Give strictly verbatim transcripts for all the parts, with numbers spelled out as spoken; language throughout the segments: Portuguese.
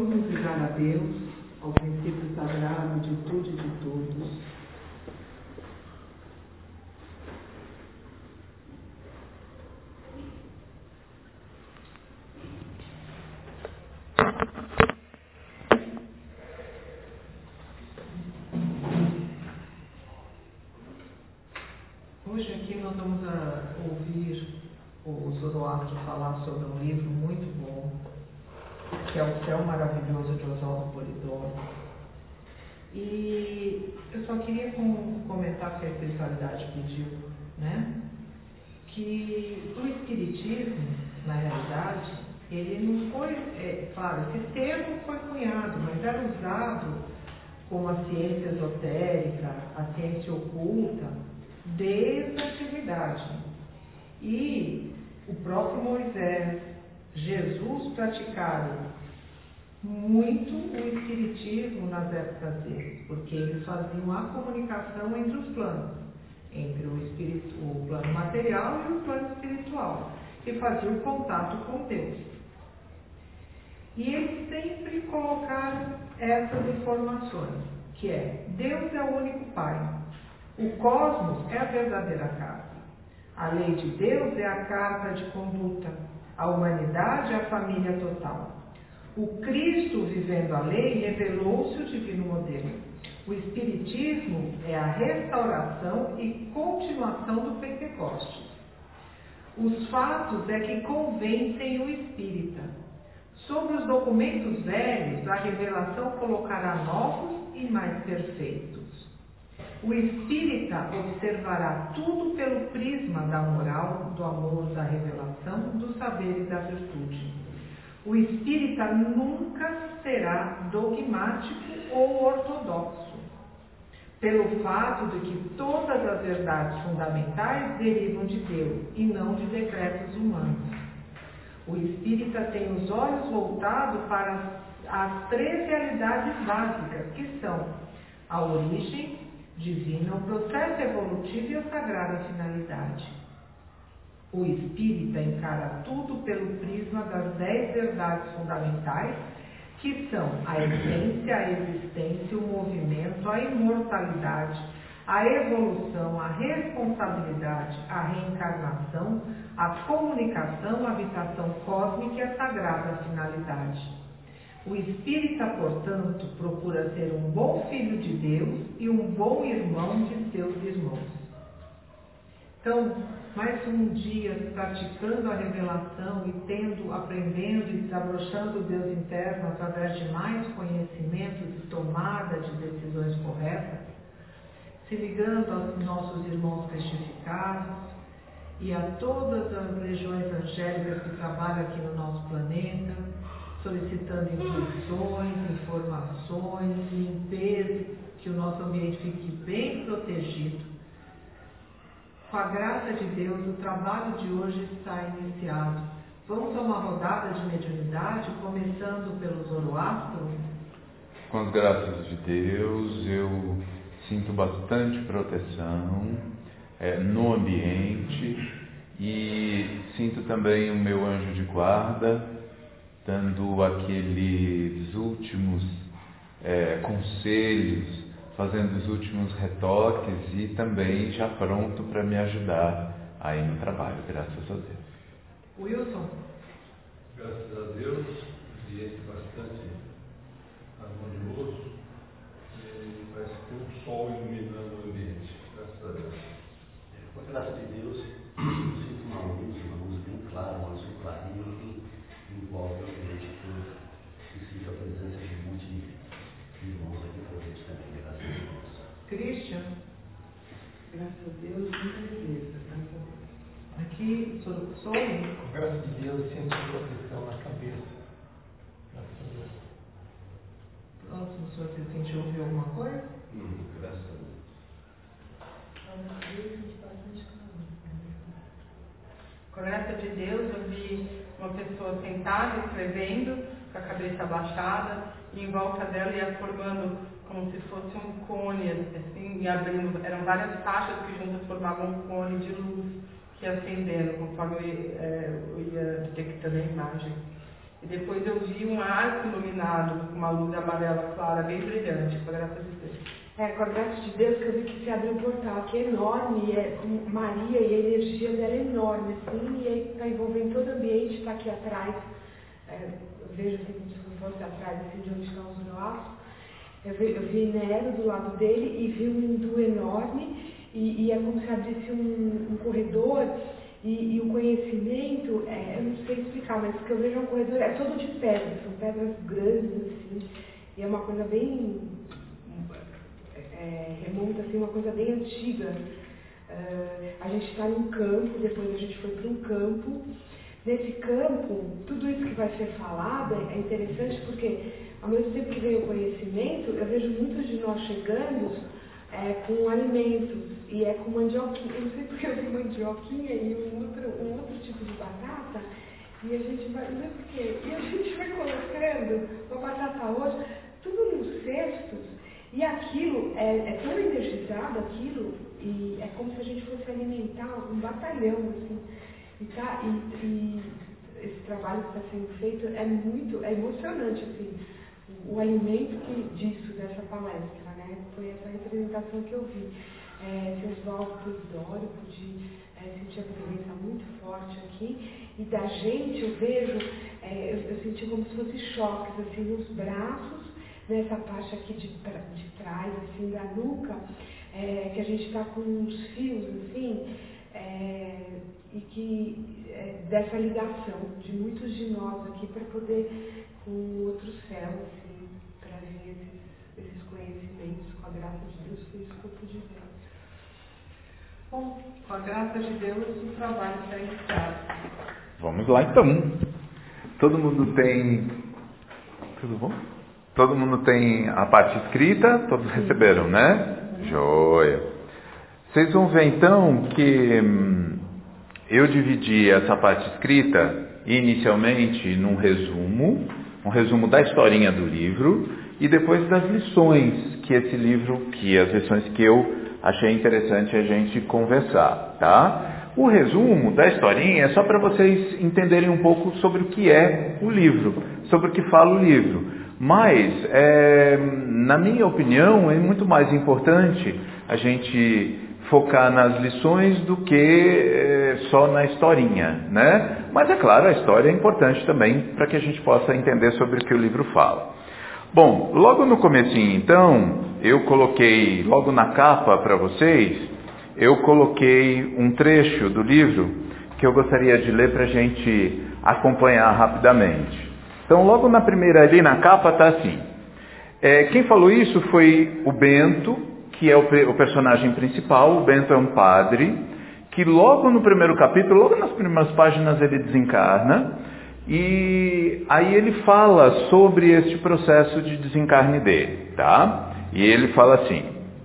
Vamos nos ligar a Deus, ao princípio sagrado de tudo e de todos. Hoje aqui nós vamos a, ouvir o Zoroastro falar sobre um livro muito bom, que é O Céu Maravilhoso de Oswaldo Polidoro. E eu só queria com, comentar que a espiritualidade pediu, né? Que o espiritismo, na realidade, ele não foi, é, claro, esse termo foi cunhado, mas era usado como a ciência esotérica, a ciência oculta, desde a antiguidade. E o próprio Moisés, Jesus praticaram muito o espiritismo nas épocas deles, porque eles faziam a comunicação entre os planos, entre o, espírito, o plano material e o plano espiritual, e faziam o contato com Deus. E eles sempre colocaram essas informações, que é: Deus é o único Pai, o cosmos é a verdadeira casa, a lei de Deus é a carta de conduta, a humanidade é a família total. O Cristo, vivendo a lei, revelou-se o divino modelo. O Espiritismo é a restauração e continuação do Pentecostes. Os fatos é que convencem o espírita. Sobre os documentos velhos, a revelação colocará novos e mais perfeitos. O espírita observará tudo pelo prisma da moral, do amor, da revelação, do saber e da virtude. O espírita nunca será dogmático ou ortodoxo, pelo fato de que todas as verdades fundamentais derivam de Deus e não de decretos humanos. O espírita tem os olhos voltados para as três realidades básicas, que são a origem divina, o processo evolutivo e a sagrada finalidade. O espírita encara tudo pelo prisma das dez verdades fundamentais, que são a essência, a existência, o movimento, a imortalidade, a evolução, a responsabilidade, a reencarnação, a comunicação, a habitação cósmica e a sagrada finalidade. O espírita, portanto, procura ser um bom filho de Deus e um bom irmão de seus irmãos. Então, mais um dia praticando a revelação e tendo, aprendendo e desabrochando o Deus interno através de mais conhecimento e tomada de decisões corretas, se ligando aos nossos irmãos cristificados e a todas as legiões angélicas que trabalham aqui no nosso planeta, solicitando instruções, informações, limpeza, que o nosso ambiente fique bem protegido. Com a graça de Deus, o trabalho de hoje está iniciado. Vamos a uma rodada de mediunidade, começando pelo Zoroastro. Com as graças de Deus, eu sinto bastante proteção é, no ambiente e sinto também o meu anjo de guarda, dando aqueles últimos é, conselhos, fazendo os últimos retoques e também já pronto para me ajudar aí no trabalho, graças a Deus. Wilson? Graças a Deus, ambiente bastante harmonioso e parece que tem um sol iluminando o ambiente, graças a Deus. Com a graça de Deus, sinto uma luz, uma luz bem clara, uma luz clarinha que envolve o ambiente todo e sinto a presença de um monte de irmãos aqui presentes também. Christian? Graças a Deus, muita beleza, graças a Deus. Aqui, sou, sou eu. Com graças de Deus, sinto proteção na cabeça. Graças a Deus. Próximo, o senhor se sentiu ouvir alguma coisa? Hum, graças a Deus. Com a graça de Deus, eu vi uma pessoa sentada, escrevendo, com a cabeça abaixada, e em volta dela ia formando como se fosse um cone, assim, e abrindo, eram várias faixas que juntas formavam um cone de luz que ia acendendo, conforme eu ia, é, eu ia detectando a imagem. E depois eu vi um arco iluminado iluminado, com uma luz amarela clara, bem brilhante, com a graça de Deus. É, com a graça de Deus que eu vi que se abriu um portal que é enorme, é como Maria, e a energia dela é enorme, assim, e aí está envolvendo todo o ambiente, está aqui atrás, é, eu vejo assim como se fosse atrás, assim, de onde estão os braços. Eu vi, eu vi Nero do lado dele e vi um hindu enorme, e, e é como se abrisse um, um corredor, e, e o conhecimento, é, eu não sei explicar, mas o que eu vejo é um corredor, é todo de pedras, são pedras grandes, assim, e é uma coisa bem... É, remonta assim, uma coisa bem antiga. Uh, a gente está num campo, depois a gente foi para um campo. Nesse campo, tudo isso que vai ser falado é interessante porque, ao mesmo tempo que vem o conhecimento, eu vejo muitos de nós chegando é, com alimentos, e é com mandioquinha. Eu não sei porque eu vi mandioquinha e um outro, um outro tipo de batata, e a gente vai, não sei porquê, e a gente vai colocando uma batata hoje, tudo nos cestos. E aquilo é, é tão energizado, aquilo, e é como se a gente fosse alimentar um batalhão, assim. E, tá, e, e esse trabalho que está sendo feito é muito, é emocionante, assim. O, o alimento que, disso, dessa palestra, né? Foi essa representação que eu vi. É, Oswaldo Dório, pude é, sentir a presença muito forte aqui. E da gente, eu vejo, é, eu, eu senti como se fossem choques, assim, nos braços, nessa parte aqui de, de trás, assim, da nuca, é, que a gente está com uns fios, assim, é, e que é, dessa ligação de muitos de nós aqui para poder, com outro céu, assim, trazer esses, esses conhecimentos, com a graça de Deus, foi isso que eu pude ver. Bom, com a graça de Deus, o trabalho está iniciado. Vamos lá, então. Todo mundo tem... Tudo bom? Todo mundo tem a parte escrita, todos receberam, né? Joia. Vocês vão ver então que hum, eu dividi essa parte escrita inicialmente num resumo, um resumo da historinha do livro e depois das lições que esse livro, que as lições que eu achei interessante a gente conversar, tá? O resumo da historinha é só para vocês entenderem um pouco sobre o que é o livro, sobre o que fala o livro. Mas, é, na minha opinião, é muito mais importante a gente focar nas lições do que é, só na historinha, né? Mas é claro, a história é importante também para que a gente possa entender sobre o que o livro fala. Bom, logo no comecinho, então, eu coloquei, logo na capa para vocês, eu coloquei um trecho do livro que eu gostaria de ler para a gente acompanhar rapidamente. Então, logo na primeira ali na capa está assim. É, quem falou isso foi o Bento, que é o, o personagem principal. O Bento é um padre, que logo no primeiro capítulo, logo nas primeiras páginas, ele desencarna. E aí ele fala sobre este processo de desencarne dele, tá? E ele fala assim: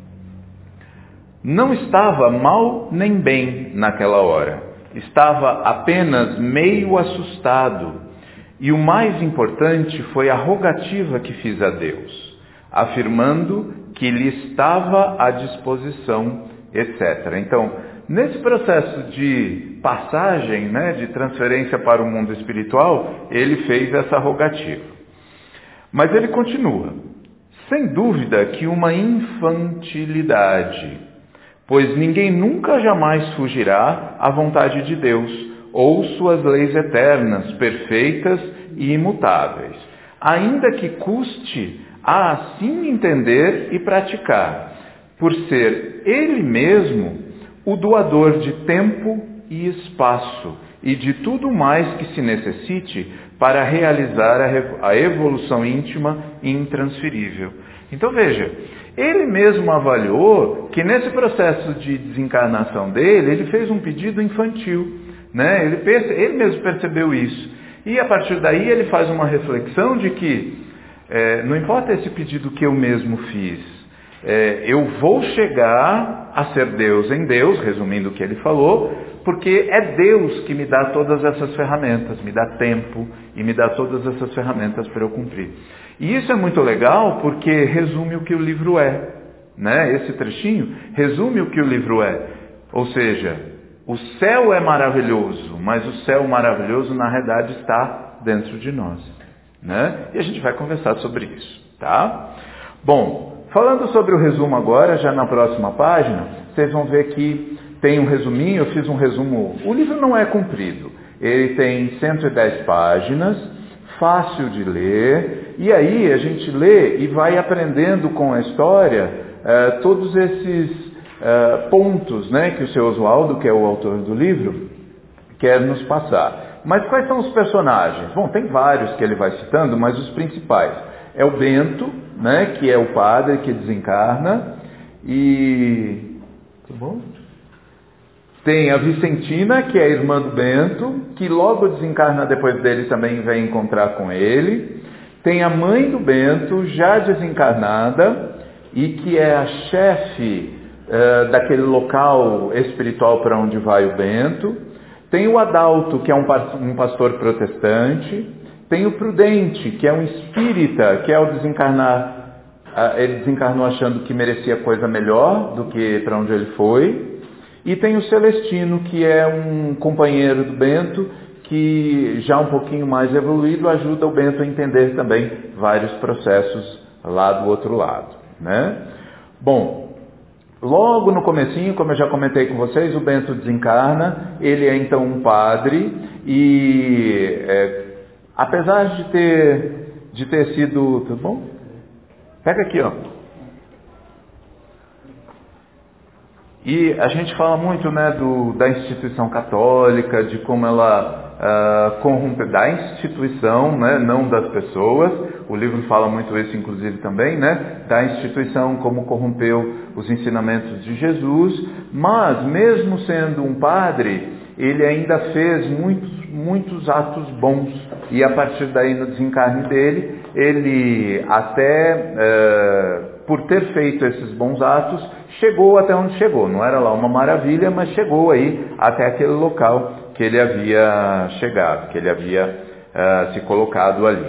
não estava mal nem bem naquela hora. Estava apenas meio assustado. E o mais importante foi a rogativa que fiz a Deus, afirmando que lhe estava à disposição, etcétera. Então, nesse processo de passagem, né, de transferência para o mundo espiritual, ele fez essa rogativa. Mas ele continua: sem dúvida que uma infantilidade, pois ninguém nunca jamais fugirá à vontade de Deus, ou suas leis eternas, perfeitas e imutáveis, ainda que custe a assim entender e praticar, por ser Ele mesmo o doador de tempo e espaço e de tudo mais que se necessite para realizar a evolução íntima e intransferível. Então veja, ele mesmo avaliou que nesse processo de desencarnação dele, ele fez um pedido infantil. Né? Ele, perce, ele mesmo percebeu isso. E a partir daí ele faz uma reflexão de que é, não importa esse pedido que eu mesmo fiz, é, eu vou chegar a ser Deus em Deus, resumindo o que ele falou, porque é Deus que me dá todas essas ferramentas, me dá tempo e me dá todas essas ferramentas para eu cumprir. E isso é muito legal porque resume o que o livro é. Né? Esse trechinho resume o que o livro é. Ou seja, o céu é maravilhoso, mas o céu maravilhoso na realidade está dentro de nós. né? E a gente vai conversar sobre isso, tá? Bom, falando sobre o resumo agora, já na próxima página, vocês vão ver que tem um resuminho, eu fiz um resumo, o livro não é comprido, ele tem cento e dez páginas, fácil de ler, e aí a gente lê e vai aprendendo com a história uh, todos esses uh, pontos, né, que o seu Oswaldo, que é o autor do livro, quer nos passar. Mas quais são os personagens? Bom, tem vários que ele vai citando, mas os principais. É o Bento, né, que é o padre que desencarna, e... Tá bom? Tem a Vicentina, que é a irmã do Bento, que logo desencarna depois dele, também vem encontrar com ele. Tem a mãe do Bento, já desencarnada, e que é a chefe uh, daquele local espiritual para onde vai o Bento. Tem o Adalto, que é um pastor protestante. Tem o Prudente, que é um espírita, que ao desencarnar, uh, ele desencarnou achando que merecia coisa melhor do que para onde ele foi. E tem o Celestino, que é um companheiro do Bento, que já um pouquinho mais evoluído ajuda o Bento a entender também vários processos lá do outro lado, né? Bom, logo no comecinho, como eu já comentei com vocês, o Bento desencarna, ele é então um padre e é, apesar de ter, de ter sido... Tudo bom? Pega aqui, ó. E a gente fala muito, né, do, da instituição católica, de como ela uh, corrompe, da instituição, né, não das pessoas. O livro fala muito isso, inclusive, também, né, da instituição, como corrompeu os ensinamentos de Jesus. Mas, mesmo sendo um padre, ele ainda fez muitos, muitos atos bons. E a partir daí, no desencarne dele, ele até, uh, por ter feito esses bons atos, chegou até onde chegou. Não era lá uma maravilha, mas chegou aí até aquele local que ele havia chegado, que ele havia uh, se colocado ali.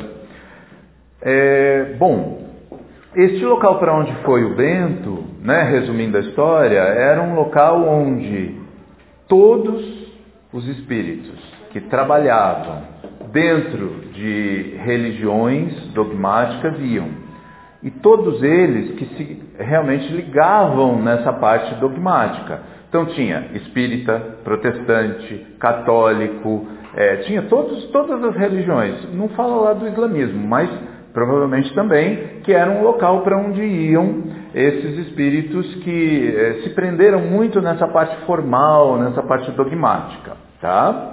É, bom, este local para onde foi o Bento, né, resumindo a história, era um local onde todos os espíritos que trabalhavam dentro de religiões dogmáticas iam. E todos eles que se realmente ligavam nessa parte dogmática. Então tinha espírita, protestante, católico, é, tinha todos, todas as religiões. Não fala lá do islamismo, mas provavelmente também que era um local para onde iam esses espíritos que é, se prenderam muito nessa parte formal, nessa parte dogmática. Tá?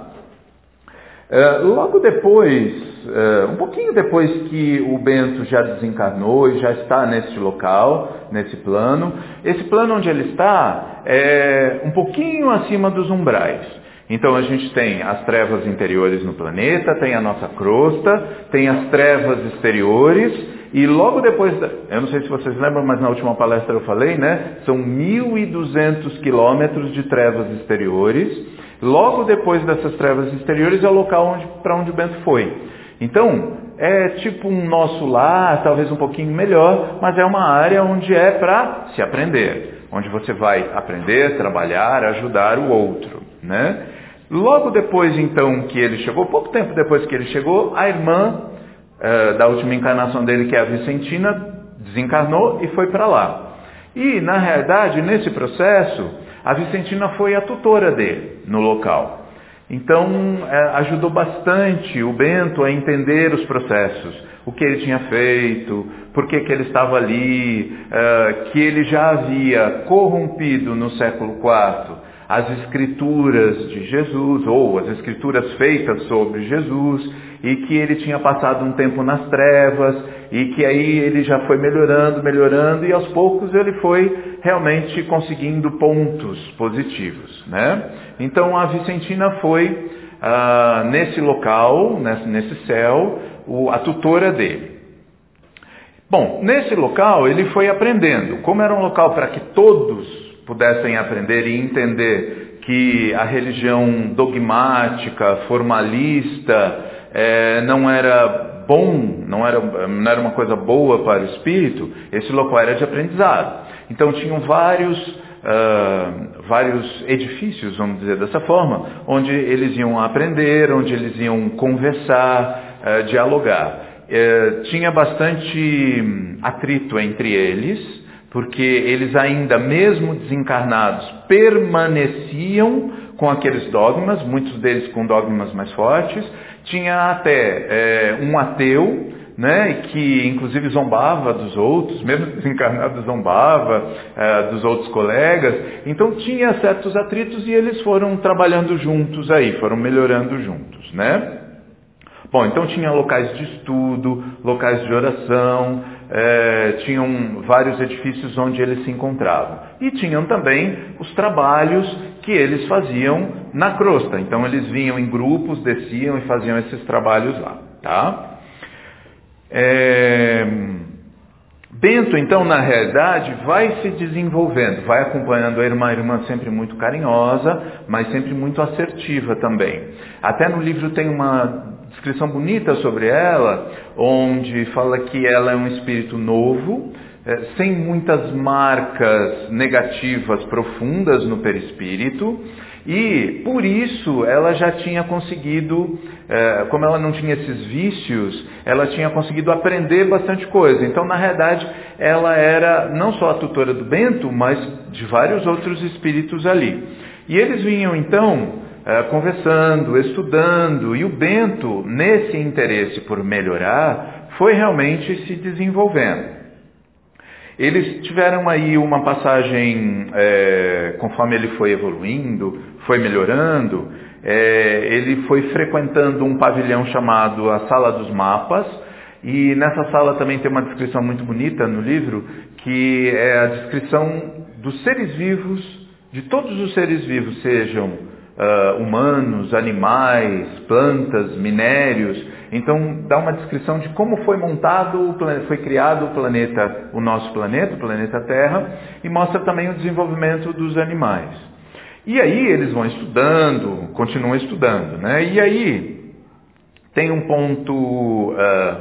É, logo depois... Uh, um pouquinho depois que o Bento já desencarnou e já está nesse local, nesse plano, esse plano onde ele está é um pouquinho acima dos umbrais. Então a gente tem as trevas interiores no planeta, tem a nossa crosta, tem as trevas exteriores e logo depois, da, eu não sei se vocês lembram, mas na última palestra eu falei, né? São mil e duzentos quilômetros de trevas exteriores. Logo depois dessas trevas exteriores é o local onde, para onde o Bento foi. Então, é tipo um nosso lar, talvez um pouquinho melhor, mas é uma área onde é para se aprender, onde você vai aprender, trabalhar, ajudar o outro, né? Logo depois, então, que ele chegou, pouco tempo depois que ele chegou, a irmã uh, da última encarnação dele, que é a Vicentina, desencarnou e foi para lá. E, na realidade, nesse processo, a Vicentina foi a tutora dele no local. Então, ajudou bastante o Bento a entender os processos, o que ele tinha feito, por que que ele estava ali, que ele já havia corrompido no século quarto as escrituras de Jesus, ou as escrituras feitas sobre Jesus, e que ele tinha passado um tempo nas trevas, e que aí ele já foi melhorando, melhorando, e aos poucos ele foi realmente conseguindo pontos positivos, né? Então a Vicentina foi ah, nesse local, nesse, nesse céu, o, a tutora dele. Bom, nesse local ele foi aprendendo. Como era um local para que todos pudessem aprender e entender que a religião dogmática, formalista, eh, não era bom, não era, não era uma coisa boa para o espírito, esse local era de aprendizado. Então tinham vários... Uh, vários edifícios, vamos dizer dessa forma, onde eles iam aprender, onde eles iam conversar, uh, dialogar. eh, tinha bastante atrito entre eles, porque eles ainda, mesmo desencarnados, permaneciam com aqueles dogmas, muitos deles com dogmas mais fortes. Tinha até é, um ateu, né, que inclusive zombava dos outros, mesmo desencarnado zombava é, dos outros colegas. Então tinha certos atritos e eles foram trabalhando juntos aí, foram melhorando juntos, né? Bom, então tinha locais de estudo, locais de oração, é, tinham vários edifícios onde eles se encontravam. E tinham também os trabalhos que eles faziam na crosta. Então eles vinham em grupos, desciam e faziam esses trabalhos lá, tá? É... Bento, então, na realidade, vai se desenvolvendo, vai acompanhando a irmã, a irmã sempre muito carinhosa, mas sempre muito assertiva também. Até no livro tem uma descrição bonita sobre ela, onde fala que ela é um espírito novo, é, sem muitas marcas negativas profundas no perispírito, e por isso ela já tinha conseguido, é, como ela não tinha esses vícios, ela tinha conseguido aprender bastante coisa. Então, na realidade, ela era não só a tutora do Bento, mas de vários outros espíritos ali. E eles vinham então é, conversando, estudando, e o Bento, nesse interesse por melhorar, foi realmente se desenvolvendo. Eles tiveram aí uma passagem, é, conforme ele foi evoluindo, foi melhorando, é, ele foi frequentando um pavilhão chamado a Sala dos Mapas, e nessa sala também tem uma descrição muito bonita no livro, que é a descrição dos seres vivos, de todos os seres vivos, sejam uh, humanos, animais, plantas, minérios. Então, dá uma descrição de como foi montado, foi criado o planeta, o nosso planeta, o planeta Terra, e mostra também o desenvolvimento dos animais. E aí eles vão estudando, continuam estudando, né? E aí tem um ponto uh,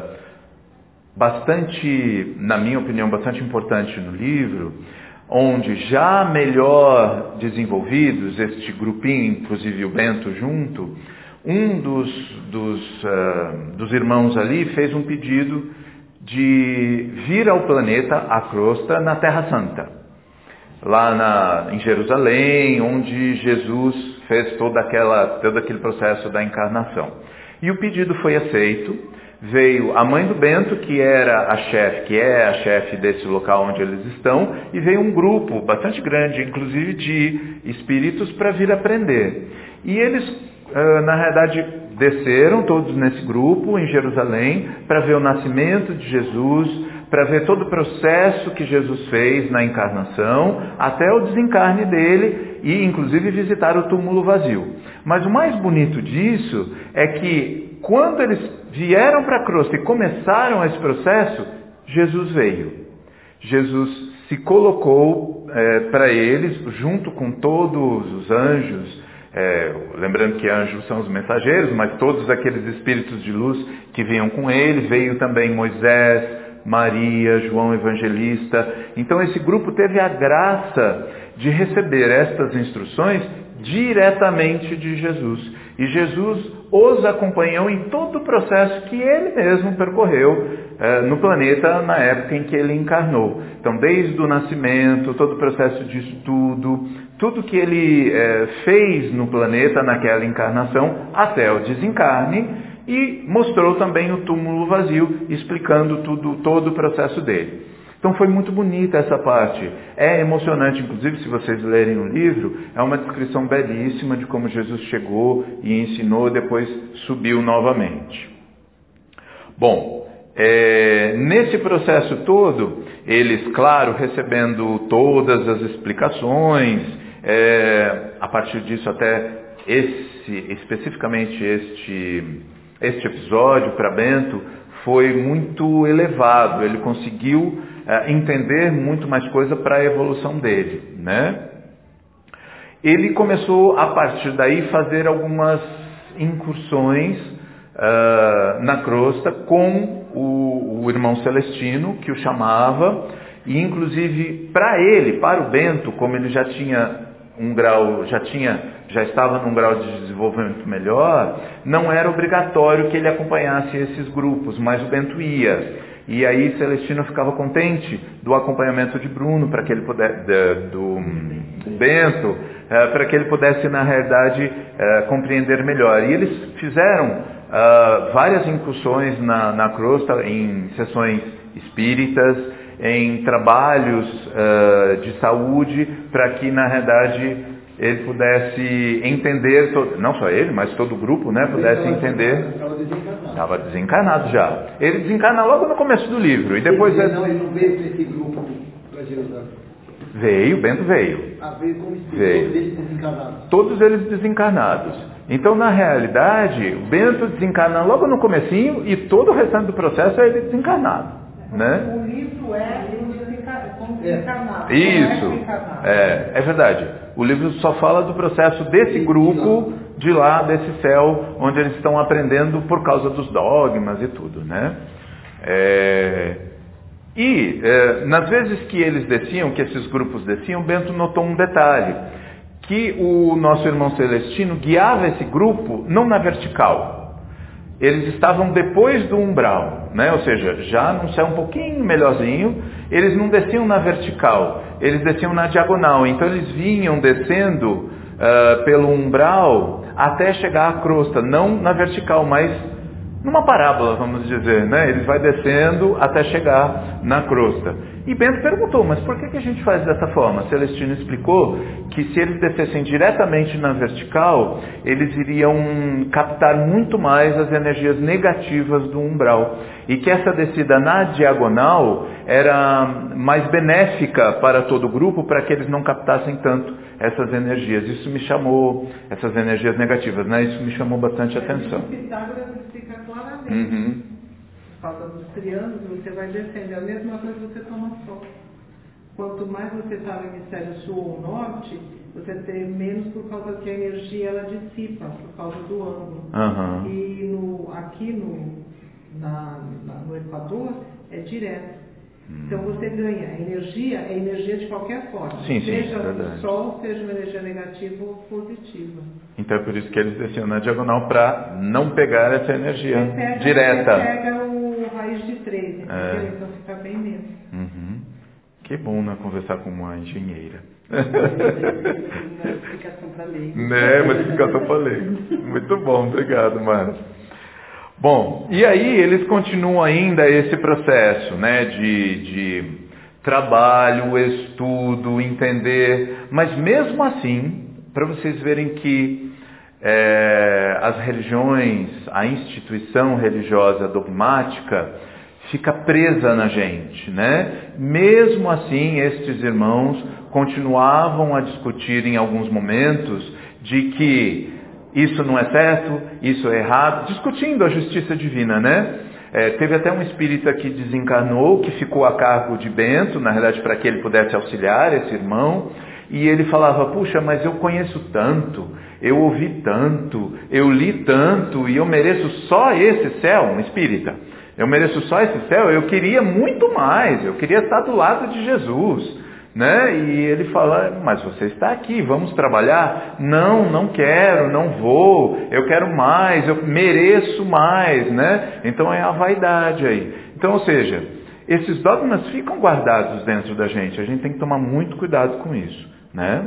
bastante, na minha opinião, bastante importante no livro, onde já melhor desenvolvidos, este grupinho, inclusive o Bento junto, um dos, dos, uh, dos irmãos ali fez um pedido de vir ao planeta, à crosta, na Terra Santa, lá na, em Jerusalém, onde Jesus fez toda aquela, todo aquele processo da encarnação. E o pedido foi aceito. Veio a mãe do Bento, que era a chefe, que é a chefe desse local onde eles estão, e veio um grupo bastante grande, inclusive de espíritos, para vir aprender. E eles na realidade, desceram todos nesse grupo em Jerusalém para ver o nascimento de Jesus, para ver todo o processo que Jesus fez na encarnação, até o desencarne dele e, inclusive, visitar o túmulo vazio. Mas o mais bonito disso é que, quando eles vieram para a crosta e começaram esse processo, Jesus veio. Jesus se colocou é, para eles, junto com todos os anjos. É, lembrando que anjos são os mensageiros, mas todos aqueles espíritos de luz que vinham com ele, veio também Moisés, Maria, João Evangelista. Então esse grupo teve a graça de receber estas instruções diretamente de Jesus. E Jesus os acompanhou em todo o processo que ele mesmo percorreu é, no planeta na época em que ele encarnou. Então, desde o nascimento, todo o processo de estudo, tudo que ele é, fez no planeta naquela encarnação, até o desencarne, e mostrou também o túmulo vazio, explicando tudo, todo o processo dele. Então foi muito bonita essa parte. É emocionante, inclusive, se vocês lerem o livro, é uma descrição belíssima de como Jesus chegou e ensinou, depois subiu novamente. Bom, é, nesse processo todo, eles, claro, recebendo todas as explicações, é, a partir disso até esse, especificamente este, este episódio para Bento foi muito elevado, ele conseguiu é, entender muito mais coisa para a evolução dele, né? Ele começou a partir daí fazer algumas incursões uh, na crosta com o, o irmão Celestino, que o chamava, e inclusive para ele, para o Bento, como ele já tinha um grau, já tinha já estava num grau de desenvolvimento melhor, não era obrigatório que ele acompanhasse esses grupos, mas o Bento ia. E aí Celestino ficava contente do acompanhamento de Bruno, para que ele pudesse, do, do Bento, é, para que ele pudesse, na realidade, é, compreender melhor. E eles fizeram uh, várias incursões na, na crosta, em sessões espíritas, em trabalhos uh, de saúde, para que, na realidade, ele pudesse entender, todo, não só ele, mas todo o grupo, né, pudesse entender. Estava desencarnado. Estava desencarnado já. Ele desencarna logo no começo do livro. E depois ele, não, ele não veio para esse grupo para Jerusalém. Veio, Bento veio. Ah, veio como espírito, veio. todos eles desencarnados. Todos eles desencarnados. Então, na realidade, o Bento desencarna logo no comecinho e todo o restante do processo é ele desencarnado. Né? O livro é como desencarnado. Isso, é, é verdade. O livro só fala do processo desse grupo de lá, desse céu, onde eles estão aprendendo por causa dos dogmas e tudo, né? É, e, é, nas vezes que eles desciam, que esses grupos desciam, Bento notou um detalhe, que o nosso irmão Celestino guiava esse grupo não na vertical. Eles estavam depois do umbral, né? Ou seja, já num céu um pouquinho melhorzinho, eles não desciam na vertical, eles desciam na diagonal. Então eles vinham descendo uh, pelo umbral até chegar à crosta, não na vertical, mas numa parábola, vamos dizer, né? Ele vai descendo até chegar na crosta. E Bento perguntou, mas por que, que a gente faz dessa forma? Celestino explicou que se eles descessem diretamente na vertical, eles iriam captar muito mais as energias negativas do umbral. E que essa descida na diagonal era mais benéfica para todo o grupo, para que eles não captassem tanto essas energias. Isso me chamou, essas energias negativas, né? Isso me chamou bastante atenção. Pitágoras explica claramente. Uhum. Por causa dos triângulos, você vai descendo. É a mesma coisa que você toma sol. Quanto mais você está no hemisfério sul ou norte, você tem menos por causa que a energia ela dissipa, por causa do ângulo. Uhum. E no, aqui no, na, na, no Equador é direto. Então você ganha. A energia é energia de qualquer forma. Sim, seja sim, o sol, seja uma energia negativa ou positiva. Então é por isso que eles desciam na diagonal, para não pegar essa energia você pega, direta. Você pega o raiz de três, entendeu? É. Então fica bem menos. Uhum. Que bom, né, conversar com uma engenheira. Uma explicação para leigo. Né, uma explicação para leigo. Muito bom, obrigado, Márcio. Bom, e aí eles continuam ainda esse processo, né, de, de trabalho, estudo, entender, mas mesmo assim, para vocês verem que é, as religiões, a instituição religiosa dogmática fica presa na gente, né? Mesmo assim, estes irmãos continuavam a discutir em alguns momentos de que isso não é certo, isso é errado, discutindo a justiça divina, né? É, teve até um espírita que desencarnou, que ficou a cargo de Bento, na verdade para que ele pudesse auxiliar esse irmão, e ele falava, puxa, mas eu conheço tanto, eu ouvi tanto, eu li tanto, e eu mereço só esse céu, um espírita, eu mereço só esse céu, eu queria muito mais, eu queria estar do lado de Jesus. Né? E ele fala, mas você está aqui, vamos trabalhar? Não, não quero, não vou, eu quero mais, eu mereço mais, né? Então é a vaidade aí. Então, ou seja, esses dogmas ficam guardados dentro da gente, a gente tem que tomar muito cuidado com isso, né?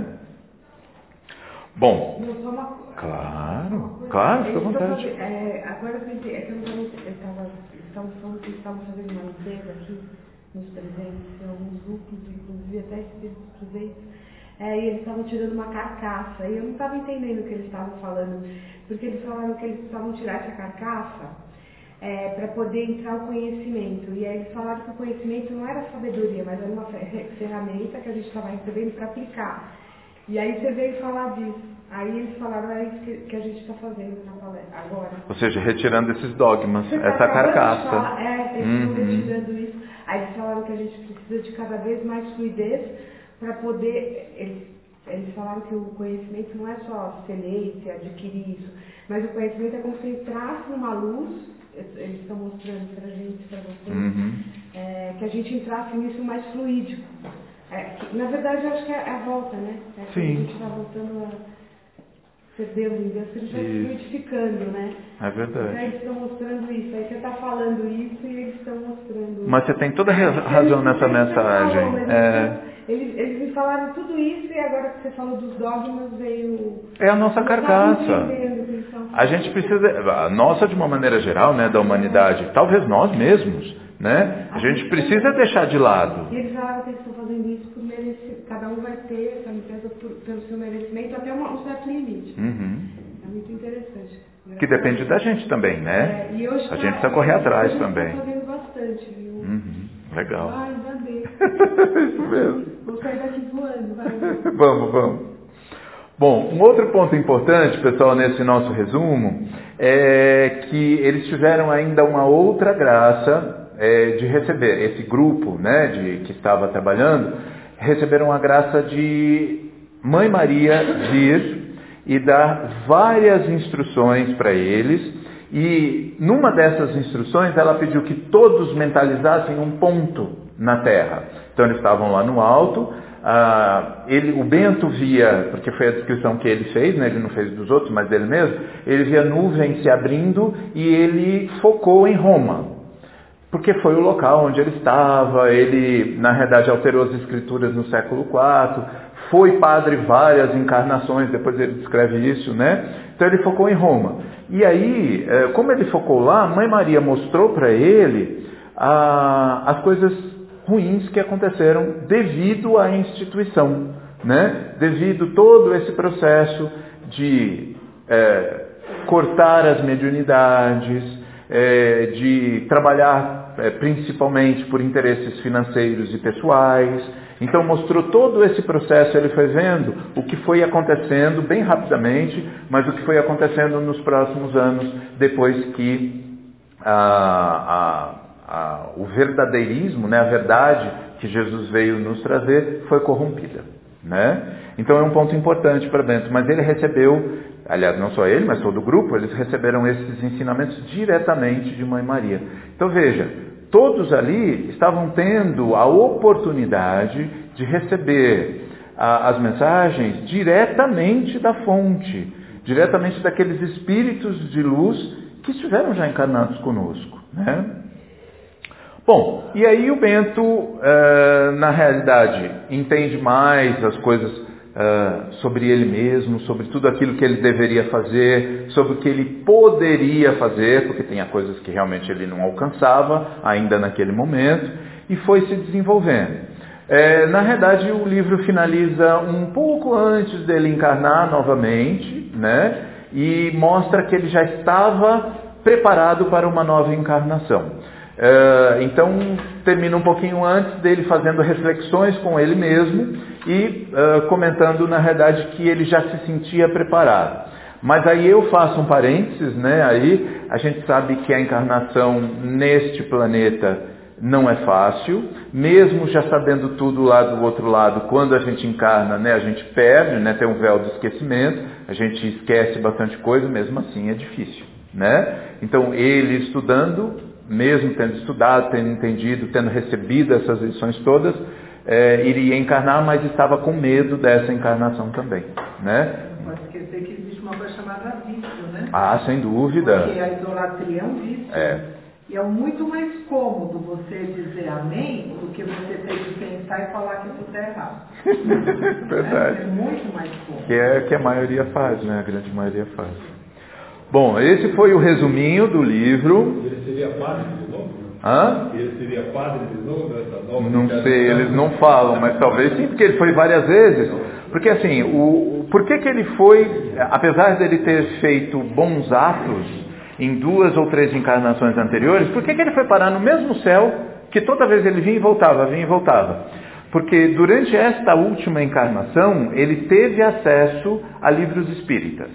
Bom, claro, claro, fica à vontade. É, agora eu pensei, é que eu estava, estamos falando que estamos fazendo uma limpeza aqui nos presentes, em alguns grupos, inclusive até espíritos presentes, é, e eles estavam tirando uma carcaça, e eu não estava entendendo o que eles estavam falando, porque eles falaram que eles precisavam tirar essa carcaça é, para poder entrar o conhecimento, e aí eles falaram que o conhecimento não era sabedoria, mas era uma ferramenta que a gente estava recebendo para aplicar. E aí você veio falar disso. Aí eles falaram, é isso que, que a gente está fazendo na palestra agora. Ou seja, retirando esses dogmas, você essa tá carcaça. Falar, é, eles estão uhum. retirando isso. Aí eles falaram que a gente precisa de cada vez mais fluidez para poder... Eles, eles falaram que o conhecimento não é só ser leite, adquirir isso, mas o conhecimento é como se entrasse numa luz, eles estão mostrando para a gente, para vocês, uhum. é, que a gente entrasse nisso mais fluídico. É, na verdade, eu acho que é a volta, né? É Sim. A gente está voltando ser Deus em Deus, eles vão se modificando, né? É verdade. Então, eles estão mostrando isso. Aí você está falando isso e eles estão mostrando. Mas você tem toda a razão nessa mensagem. Falou, é... eles, eles me falaram tudo isso e agora que você falou dos dogmas veio... É a nossa carcaça. A gente precisa, a nossa de uma maneira geral, né, da humanidade, talvez nós mesmos, né? A gente precisa deixar de lado. E eles falaram que eles estão fazendo isso por merecer, cada um vai ter essa licença por, pelo seu merecimento até um certo limite. Uhum. É muito interessante. Que depende da gente também, né? É, e hoje, a gente precisa correr atrás a também. Está fazendo bastante, viu? Uhum. Legal. Ah, ainda bem. Isso mesmo. Vou sair daqui voando, vai. Vamos, vamos. Bom, um outro ponto importante, pessoal, nesse nosso resumo, é que eles tiveram ainda uma outra graça é, de receber. Esse grupo, né, de, que estava trabalhando, receberam a graça de Mãe Maria vir e dar várias instruções para eles. E numa dessas instruções ela pediu que todos mentalizassem um ponto na terra. Então eles estavam lá no alto. Ah, ele, o Bento via, porque foi a descrição que ele fez, né, ele não fez dos outros, mas dele mesmo, ele via nuvens se abrindo e ele focou em Roma, porque foi o local onde ele estava. Ele, na realidade, alterou as escrituras no século quarto, foi padre várias encarnações, depois ele descreve isso, né? Então ele focou em Roma. E aí, como ele focou lá, Mãe Maria mostrou para ele ah, as coisas ruins que aconteceram devido à instituição, né? Devido todo esse processo de é, cortar as mediunidades, é, de trabalhar é, principalmente por interesses financeiros e pessoais. Então mostrou todo esse processo, ele foi vendo o que foi acontecendo bem rapidamente, mas o que foi acontecendo nos próximos anos, depois que a, a Ah, o verdadeirismo, né, a verdade que Jesus veio nos trazer, foi corrompida, né? Então é um ponto importante para Bento, mas ele recebeu, aliás, não só ele, mas todo o grupo, eles receberam esses ensinamentos diretamente de Mãe Maria. Então veja, todos ali estavam tendo a oportunidade de receber a, as mensagens diretamente da fonte, diretamente daqueles espíritos de luz que estiveram já encarnados conosco, né? Bom, e aí o Bento, uh, na realidade, entende mais as coisas uh, sobre ele mesmo, sobre tudo aquilo que ele deveria fazer, sobre o que ele poderia fazer, porque tinha coisas que realmente ele não alcançava ainda naquele momento, e foi se desenvolvendo. É, na realidade, o livro finaliza um pouco antes dele encarnar novamente, né? E mostra que ele já estava preparado para uma nova encarnação. Uh, então termina um pouquinho antes dele fazendo reflexões com ele mesmo e uh, comentando na realidade que ele já se sentia preparado. Mas aí eu faço um parênteses, né? Aí a gente sabe que a encarnação neste planeta não é fácil, mesmo já sabendo tudo lá do outro lado, quando a gente encarna, né, a gente perde, né, tem um véu do esquecimento, a gente esquece bastante coisa, mesmo assim é difícil, né? Então ele estudando, mesmo tendo estudado, tendo entendido, tendo recebido essas lições todas, é, iria encarnar, mas estava com medo dessa encarnação também, né? Não pode esquecer que existe uma coisa chamada vício, né? Ah, sem dúvida. Porque a idolatria é um vício. É. E é muito mais cômodo você dizer amém do que você ter que pensar e falar que isso está errado. Verdade. É, é muito mais cômodo. Que é que a maioria faz, né? A grande maioria faz. Bom, esse foi o resuminho do livro. Ele seria padre de novo? Hã? Ele seria padre de novo nessa nova? Não sei, eles não falam, mas talvez sim, porque ele foi várias vezes. Porque assim, o, por que que ele foi, apesar dele ter feito bons atos em duas ou três encarnações anteriores, por que que ele foi parar no mesmo céu que toda vez ele vinha e voltava, vinha e voltava? Porque durante esta última encarnação, ele teve acesso a livros espíritas.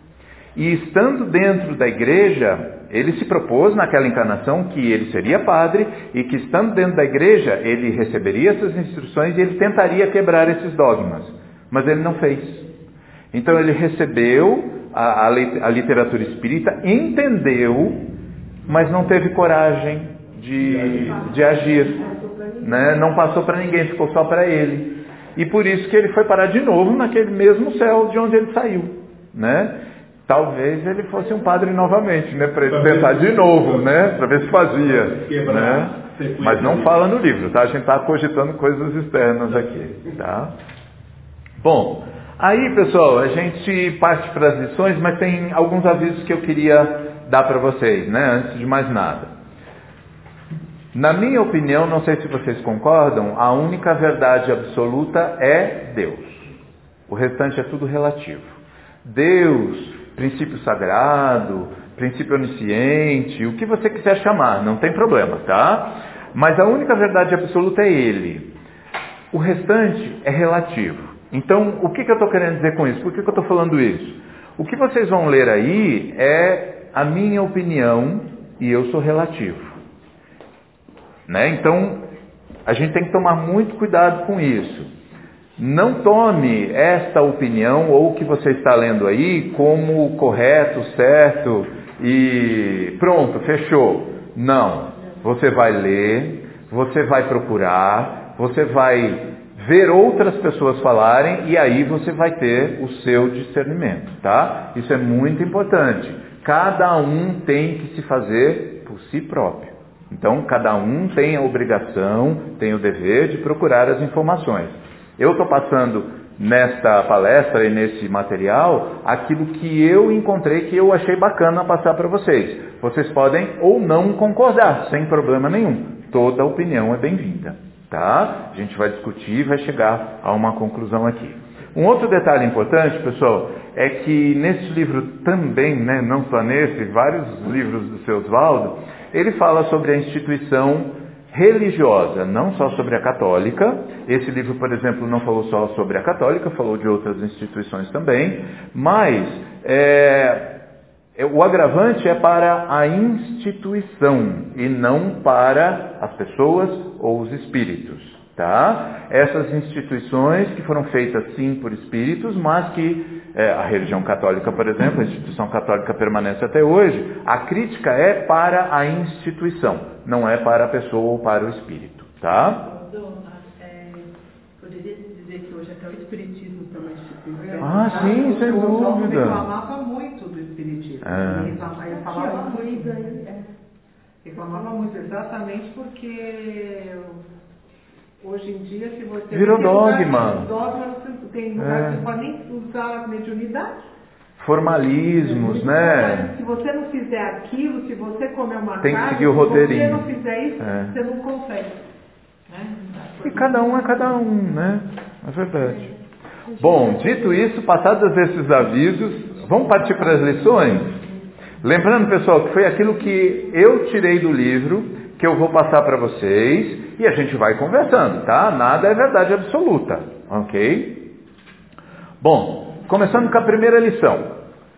E estando dentro da igreja, ele se propôs naquela encarnação que ele seria padre e que estando dentro da igreja, ele receberia essas instruções e ele tentaria quebrar esses dogmas. Mas ele não fez. Então ele recebeu a, a, a literatura espírita, entendeu, mas não teve coragem de, de agir. Né? Não passou para ninguém, ficou só para ele. E por isso que ele foi parar de novo naquele mesmo céu de onde ele saiu. né? Talvez ele fosse um padre novamente, né? Para ele tentar de novo, né? Para ver se fazia, né? Mas não fala no livro, tá? A gente está cogitando coisas externas aqui, tá? Bom, aí pessoal, a gente parte para as lições, mas tem alguns avisos que eu queria dar para vocês, né? Antes de mais nada. Na minha opinião, não sei se vocês concordam, a única verdade absoluta é Deus. O restante é tudo relativo. Deus, princípio sagrado, princípio onisciente, o que você quiser chamar, não tem problema, tá? Mas a única verdade absoluta é Ele. O restante é relativo. Então, o que, que eu estou querendo dizer com isso? Por que, que eu estou falando isso? O que vocês vão ler aí é a minha opinião e eu sou relativo. Né? Então, a gente tem que tomar muito cuidado com isso. Não tome esta opinião ou o que você está lendo aí como correto, certo e pronto, fechou. Não. Você vai ler, você vai procurar, você vai ver outras pessoas falarem e aí você vai ter o seu discernimento, tá? Isso é muito importante. Cada um tem que se fazer por si próprio. Então, cada um tem a obrigação, tem o dever de procurar as informações. Eu estou passando nesta palestra e nesse material aquilo que eu encontrei que eu achei bacana passar para vocês. Vocês podem ou não concordar, sem problema nenhum. Toda opinião é bem-vinda, tá? A gente vai discutir e vai chegar a uma conclusão aqui. Um outro detalhe importante, pessoal, é que nesse livro também, né, não só nesse, vários livros do seu Oswaldo, ele fala sobre a instituição religiosa, não só sobre a católica. Esse livro, por exemplo, não falou só sobre a católica, falou de outras instituições também, mas é, o agravante é para a instituição e não para as pessoas ou os espíritos. Tá? Essas instituições que foram feitas sim por espíritos, mas que é, a religião católica, por exemplo, a instituição católica permanece até hoje, a crítica é para a instituição, não é para a pessoa ou para o espírito. Tá? Dona, é, poderia dizer que hoje até o espiritismo é uma instituição? Ah, sim, sem dúvida. O João reclamava muito do espiritismo. É. Ele reclamava, ele falava muito, reclamava muito exatamente porque hoje em dia, se você... Virou dogma. Lugar, dogma tem lugar É. que você pode nem usar a mediunidade. Formalismos, né? Se você não fizer aquilo, se você comer uma Tem que carne, seguir o roteirinho. se você não fizer isso, É. você não consegue. Né? E cada um é cada um, né? É verdade. Bom, dito isso, passados esses avisos, vamos partir para as lições? Lembrando, pessoal, que foi aquilo que eu tirei do livro, que eu vou passar para vocês, e a gente vai conversando, tá? Nada é verdade absoluta, ok? Bom, começando com a primeira lição.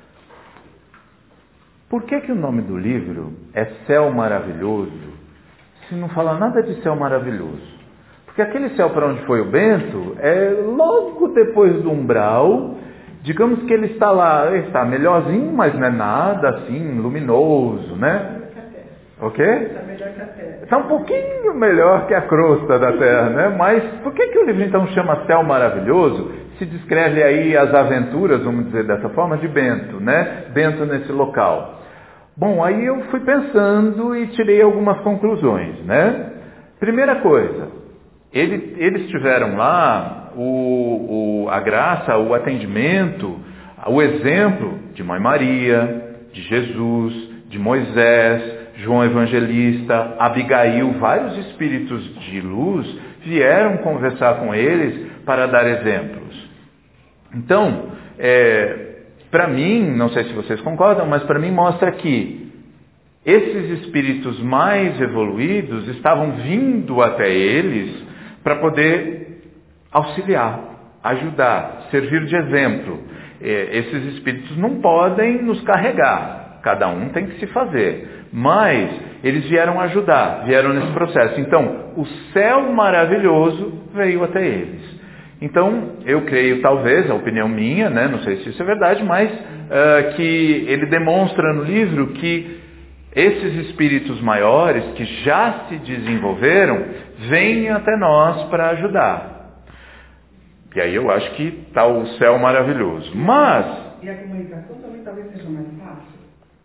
Por que que o nome do livro é Céu Maravilhoso, se não fala nada de céu maravilhoso? Porque aquele céu para onde foi o Bento é logo depois do umbral. Digamos que ele está lá, ele está melhorzinho, mas não é nada assim luminoso, né? O quê? Está melhor que a Terra. Está um pouquinho melhor que a crosta da Terra, né? Mas por que que o livro então chama Céu Maravilhoso? Se descreve aí as aventuras, vamos dizer dessa forma, de Bento, né? Bento nesse local. Bom, aí eu fui pensando e tirei algumas conclusões, né? Primeira coisa, ele, eles tiveram lá o, o, a graça, o atendimento, o exemplo de Mãe Maria, de Jesus, de Moisés, João Evangelista, Abigail, vários espíritos de luz vieram conversar com eles para dar exemplos. Então, é, para mim, não sei se vocês concordam, mas para mim mostra que esses espíritos mais evoluídos estavam vindo até eles para poder auxiliar, ajudar, servir de exemplo. É, esses espíritos não podem nos carregar, cada um tem que se fazer, mas eles vieram ajudar, vieram nesse processo. Então, o céu maravilhoso veio até eles. Então, eu creio, talvez, a opinião minha, né, não sei se isso é verdade, mas uh, que ele demonstra no livro que esses espíritos maiores que já se desenvolveram, vêm até nós para ajudar. E aí eu acho que está o céu maravilhoso. Mas, E a comunicação também talvez seja mais fácil?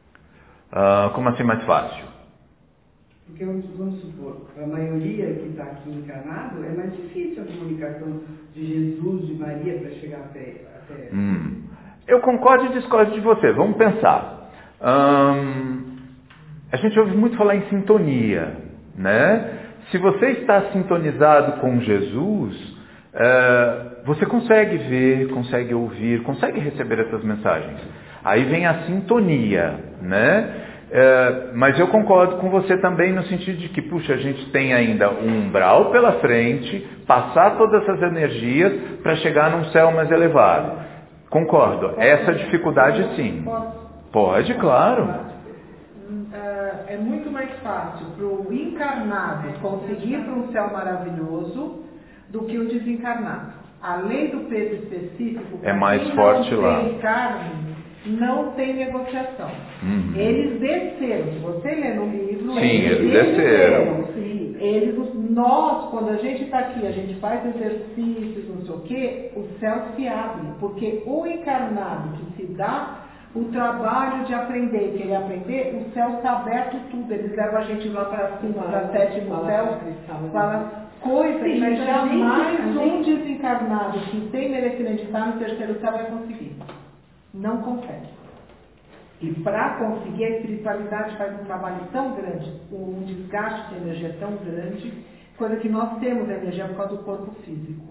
Uh, como assim mais fácil? Porque vamos supor, a maioria que está aqui encarnado, é mais difícil a comunicação de Jesus, de Maria, para chegar até... até... Hum. Eu concordo e discordo de você. Vamos pensar. Hum, a gente ouve muito falar em sintonia, né? Se você está sintonizado com Jesus, uh, você consegue ver, consegue ouvir, consegue receber essas mensagens. Aí vem a sintonia, né? É, mas eu concordo com você também no sentido de que, puxa, a gente tem ainda um umbral pela frente, passar todas essas energias para chegar num céu mais elevado. Concordo. Essa dificuldade sim. Pode, claro. É muito mais fácil para o encarnado conseguir para um céu maravilhoso do que o desencarnado. A lei do peso específico é mais forte não lá. Tem carne, não tem negociação. Uhum. Eles desceram. Se você lê no livro, sim, eles, eles desceram. desceram. Sim, eles, nós, quando a gente está aqui, a gente faz exercícios, não sei o quê, o céu se abre. Porque o encarnado que se dá o trabalho de aprender, querer aprender, o céu está aberto tudo. Eles levam a gente lá para cima, para sétimo céu, para coisa que jamais um desencarnado que tem merecimento de estar no terceiro céu vai conseguir. Não consegue. E para conseguir, a espiritualidade faz um trabalho tão grande, um desgaste de energia tão grande, coisa que nós temos a energia por causa do corpo físico.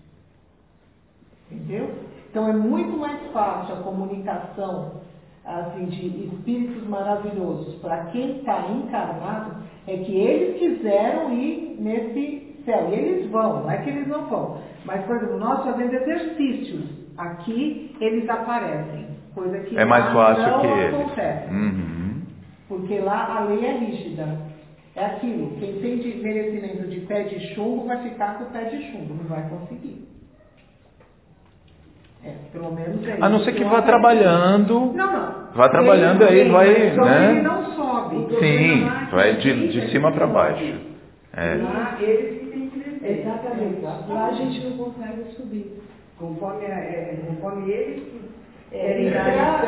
Entendeu? Então é muito mais fácil a comunicação assim, de espíritos maravilhosos para quem está encarnado, é que eles quiseram ir nesse céu. E eles vão, não é que eles não vão. Mas, por exemplo, nós fazendo exercícios. Aqui eles aparecem, coisa que é mais lá fácil não que acontece. Eles. Uhum. Porque lá a lei é rígida. É aquilo, quem tem de merecimento de pé de chumbo vai ficar com o pé de chumbo, não vai conseguir. É, pelo menos é a não isso ser que eu vá aprendi. trabalhando. Não, não. Vá trabalhando ele, aí, ele, vai, né? Ele né? não sobe. Sim, vai de, de cima para baixo. É. Lá eles que têm que crescer. Exatamente. Lá a gente não consegue subir. Conforme, é, conforme eles É, e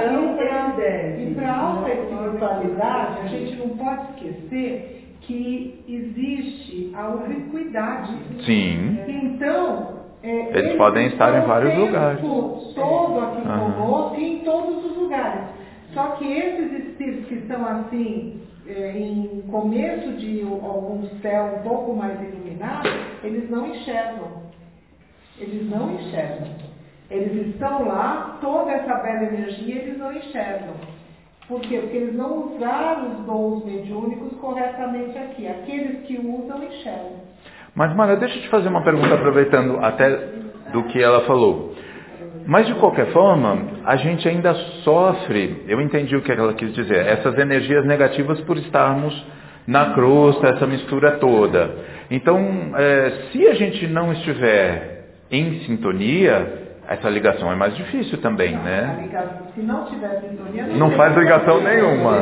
para a alta espiritualidade, a gente não pode esquecer que existe a ubiquidade. Sim. Então, é, eles, eles podem estar em vários tempo lugares. todo aqui Uhum. conosco e em todos os lugares. Só que esses espíritos que estão assim, é, em começo de algum céu um pouco mais iluminado, eles não enxergam. Eles não enxergam. Eles estão lá, toda essa bela energia, eles não enxergam. Por quê? Porque eles não usaram os dons mediúnicos corretamente aqui. Aqueles que usam, enxergam. Mas, Mara, deixa eu te fazer uma pergunta, aproveitando até do que ela falou. Mas, de qualquer forma, a gente ainda sofre, eu entendi o que ela quis dizer, essas energias negativas por estarmos na crosta, essa mistura toda. Então, é, se a gente não estiver em sintonia, essa ligação é mais difícil também, não, né? Ligação, se não tiver sintonia... Não, não faz ligação nenhuma.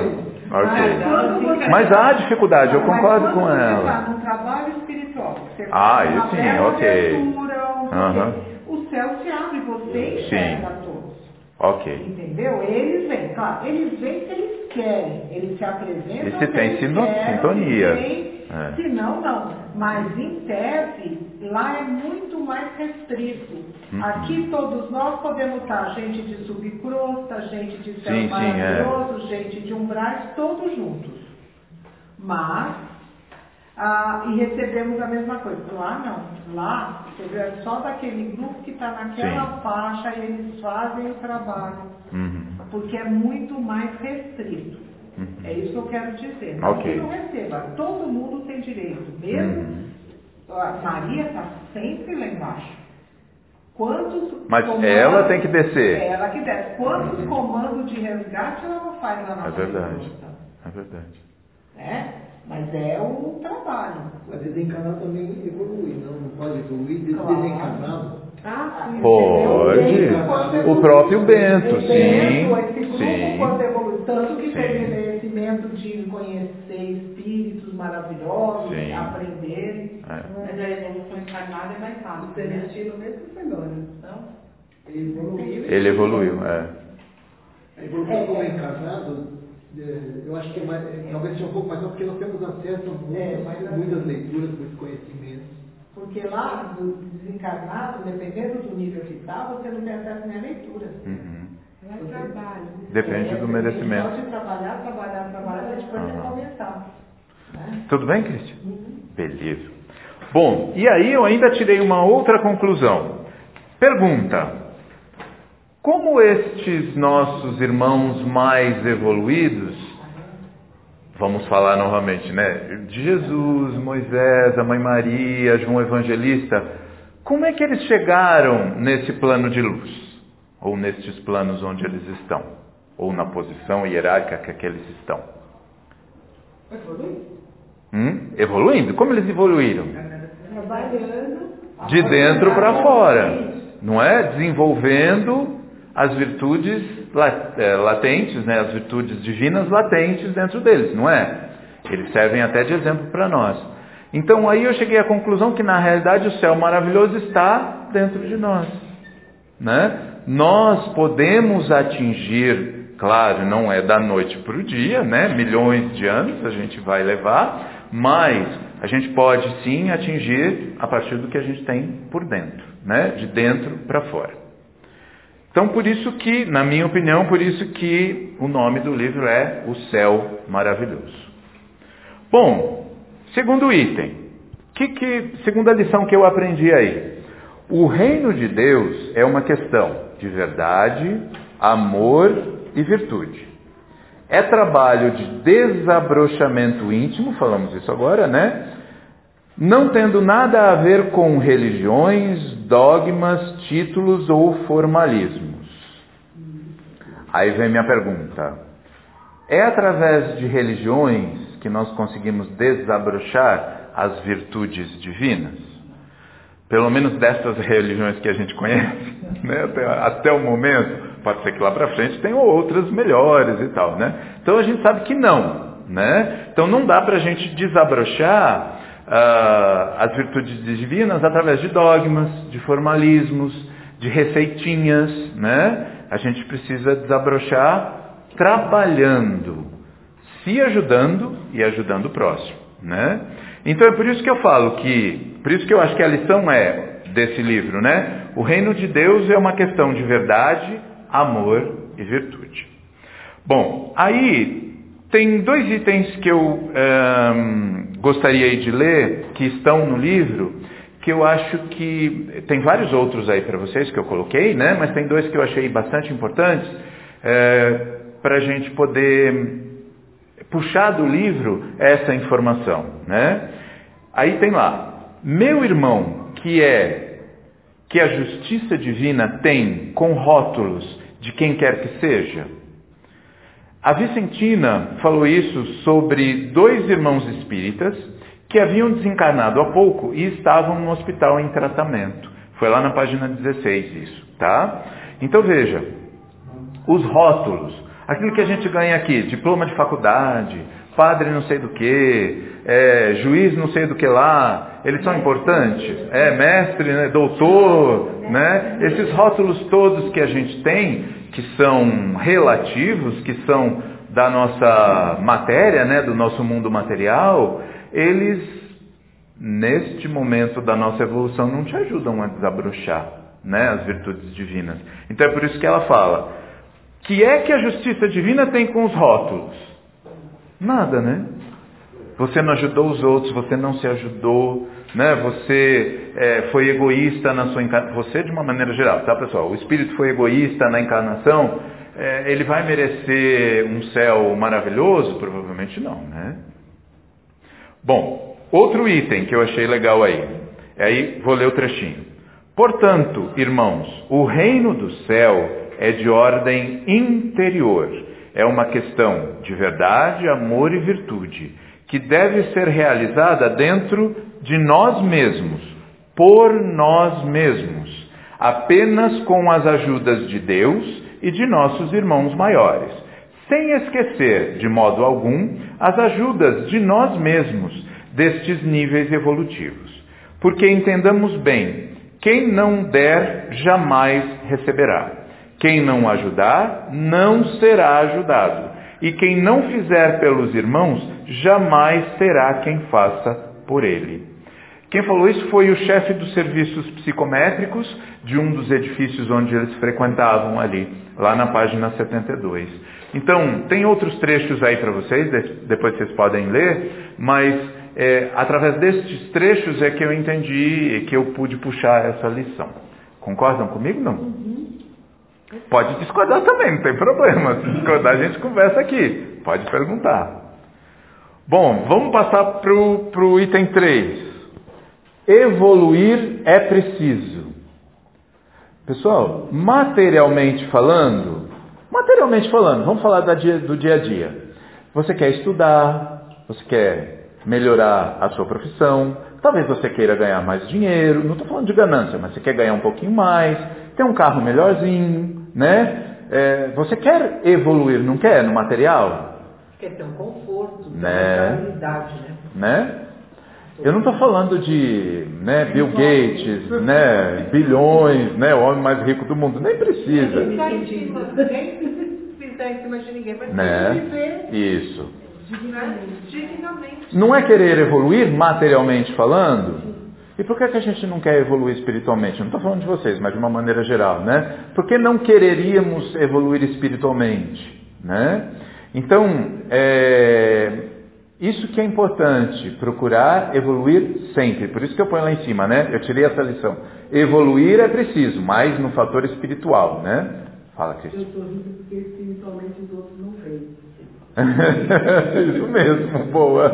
Okay. Mas há dificuldade, eu concordo com ela. Mas quando você está num trabalho espiritual, você ah, faz uma sim, bela ok. abertura, Uhum. o céu se abre, você enxerga todos. Ok. Entendeu? Eles vêm, claro, eles vêm se eles querem, eles se apresentam. E se tem sintonia. Tem, é. Se não, não. Mas em tese, lá é muito mais restrito. Uhum. Aqui todos nós podemos estar, gente de subcrosta, gente de céu sim, maravilhoso, sim, é. gente de umbrais, todos juntos. Mas, ah, e recebemos a mesma coisa. Lá não. Lá, é só daquele grupo que está naquela sim. faixa e eles fazem o trabalho. Uhum. Porque é muito mais restrito. Uhum. É isso que eu quero dizer. Não okay. que não receba. Todo mundo tem direito. Mesmo uhum. a Maria está sempre lá embaixo. Quantos Mas comandos, ela tem que descer. É ela que desce. Quantos uhum. comandos de resgate ela não faz lá na É verdade. É verdade. É? Mas é o trabalho. Mas desencarnado também evolui, não? Não pode evoluir claro. Desencarnado? Ah, sim. Pode. O próprio Bento, sim. Esse grupo, sim. quando evolui, tanto que sim. teve merecimento de conhecer espíritos maravilhosos, sim. aprender. É. Mas a evolução encarnada é mais rápida. O Celestino mesmo foi embora. Não? Ele evoluiu. Ele evoluiu, é. A evolução do homem casado, eu acho que é mais, talvez seja um pouco mais, porque nós temos acesso a muitas, É, mas- muitas leituras, muitos conhecimentos. Porque lá, no desencarnado, dependendo do nível que está, você não tem acesso nem à leitura. Uhum. É trabalho. Depende É, do Você merecimento. pode trabalhar, trabalhar, trabalhar, e depois você Aham. começar. Né? Tudo bem, Cristian? Beleza. Bom, e aí eu ainda tirei uma outra conclusão. Pergunta: como estes nossos irmãos mais evoluídos, vamos falar novamente, né? De Jesus, Moisés, a Mãe Maria, João Evangelista, como é que eles chegaram nesse plano de luz? Ou nestes planos onde eles estão? Ou na posição hierárquica que eles estão? Evoluindo. Hum? Evoluindo? Como eles evoluíram? Trabalhando. De dentro para fora, não é? Desenvolvendo as virtudes latentes, né? As virtudes divinas latentes dentro deles, não é? Eles servem até de exemplo para nós. Então aí eu cheguei à conclusão que na realidade o céu maravilhoso está dentro de nós, né? Nós podemos atingir, claro, não é da noite para o dia, né? Milhões de anos a gente vai levar, mas a gente pode sim atingir a partir do que a gente tem por dentro, né? De dentro para fora. Então por isso que, na minha opinião, por isso que o nome do livro é O Céu Maravilhoso. Bom, segundo item, que que, segunda lição que eu aprendi aí. O reino de Deus é uma questão de verdade, amor e virtude. É trabalho de desabrochamento íntimo, falamos isso agora, né? Não tendo nada a ver com religiões, dogmas, títulos ou formalismos. Aí vem minha pergunta. É através de religiões que nós conseguimos desabrochar as virtudes divinas? Pelo menos dessas religiões que a gente conhece, né? até, até o momento, pode ser que lá para frente tenham outras melhores e tal, né? Então a gente sabe que não, né? Então não dá para a gente desabrochar uh, as virtudes divinas através de dogmas, de formalismos, de receitinhas, né? A gente precisa desabrochar trabalhando, se ajudando e ajudando o próximo, né? Então é por isso que eu falo que, por isso que eu acho que a lição é desse livro, né? O reino de Deus é uma questão de verdade, amor e virtude. Bom, aí tem dois itens que eu hum, gostaria de ler, que estão no livro, que eu acho que, tem vários outros aí para vocês que eu coloquei, né? Mas tem dois que eu achei bastante importantes, é, para a gente poder puxar do livro essa informação, né? Aí tem lá, meu irmão, que é, que a justiça divina tem com rótulos de quem quer que seja. A Vicentina falou isso sobre dois irmãos espíritas que haviam desencarnado há pouco e estavam no hospital em tratamento. Foi lá na página dezesseis isso, tá? Então veja, os rótulos, aquilo que a gente ganha aqui, diploma de faculdade, padre não sei do que, é, juiz não sei do que lá, eles são importantes? É, mestre, né, doutor, né? Esses rótulos todos que a gente tem, que são relativos, que são da nossa matéria, né, do nosso mundo material, eles, neste momento da nossa evolução, não te ajudam a desabrochar, né, as virtudes divinas. Então é por isso que ela fala, que é que a justiça divina tem com os rótulos? Nada, né? Você não ajudou os outros, você não se ajudou, né? Você é, foi egoísta na sua encarnação. Você de uma maneira geral, tá pessoal? O espírito foi egoísta na encarnação, é, ele vai merecer um céu maravilhoso? Provavelmente não, né? Bom, outro item que eu achei legal aí, aí vou ler o trechinho. Portanto, irmãos, o reino do céu é de ordem interior. É uma questão de verdade, amor e virtude, que deve ser realizada dentro de nós mesmos, por nós mesmos, apenas com as ajudas de Deus e de nossos irmãos maiores, sem esquecer, de modo algum, as ajudas de nós mesmos, destes níveis evolutivos. Porque entendamos bem, quem não der, jamais receberá. Quem não ajudar, não será ajudado. E quem não fizer pelos irmãos, jamais terá quem faça por ele. Quem falou isso foi o chefe dos serviços psicométricos de um dos edifícios onde eles frequentavam ali, lá na página setenta e dois. Então, tem outros trechos aí para vocês, depois vocês podem ler, mas é, através destes trechos é que eu entendi, que eu pude puxar essa lição. Concordam comigo, não? Uhum. Pode discordar também, não tem problema. Se discordar, a gente conversa aqui. Pode perguntar. Bom, vamos passar para o item três. Evoluir é preciso. Pessoal, materialmente falando, materialmente falando, vamos falar do dia, do dia a dia. Você quer estudar, você quer melhorar a sua profissão, talvez você queira ganhar mais dinheiro, não estou falando de ganância, mas você quer ganhar um pouquinho mais, ter um carro melhorzinho, né? É, você quer evoluir, não quer, no material? Quer ter um conforto, ter né? uma estabilidade, né? né? Eu não estou falando de né, Bill Gates, né, bilhões, né, o homem mais rico do mundo, nem precisa. Nem fizer em cima de ninguém, mas né? viver Isso. dignamente. dignamente. Não é querer evoluir materialmente falando? E por que, que a gente não quer evoluir espiritualmente? Eu não estou falando de vocês, mas de uma maneira geral, né? Por que não quereríamos evoluir espiritualmente? Né? Então, é... isso que é importante, procurar evoluir sempre. Por isso que eu ponho lá em cima, né? Eu tirei essa lição. Evoluir é preciso, mas no fator espiritual, né? Fala, Cristian. Eu estou rindo porque espiritualmente os outros não veem. Isso mesmo, boa.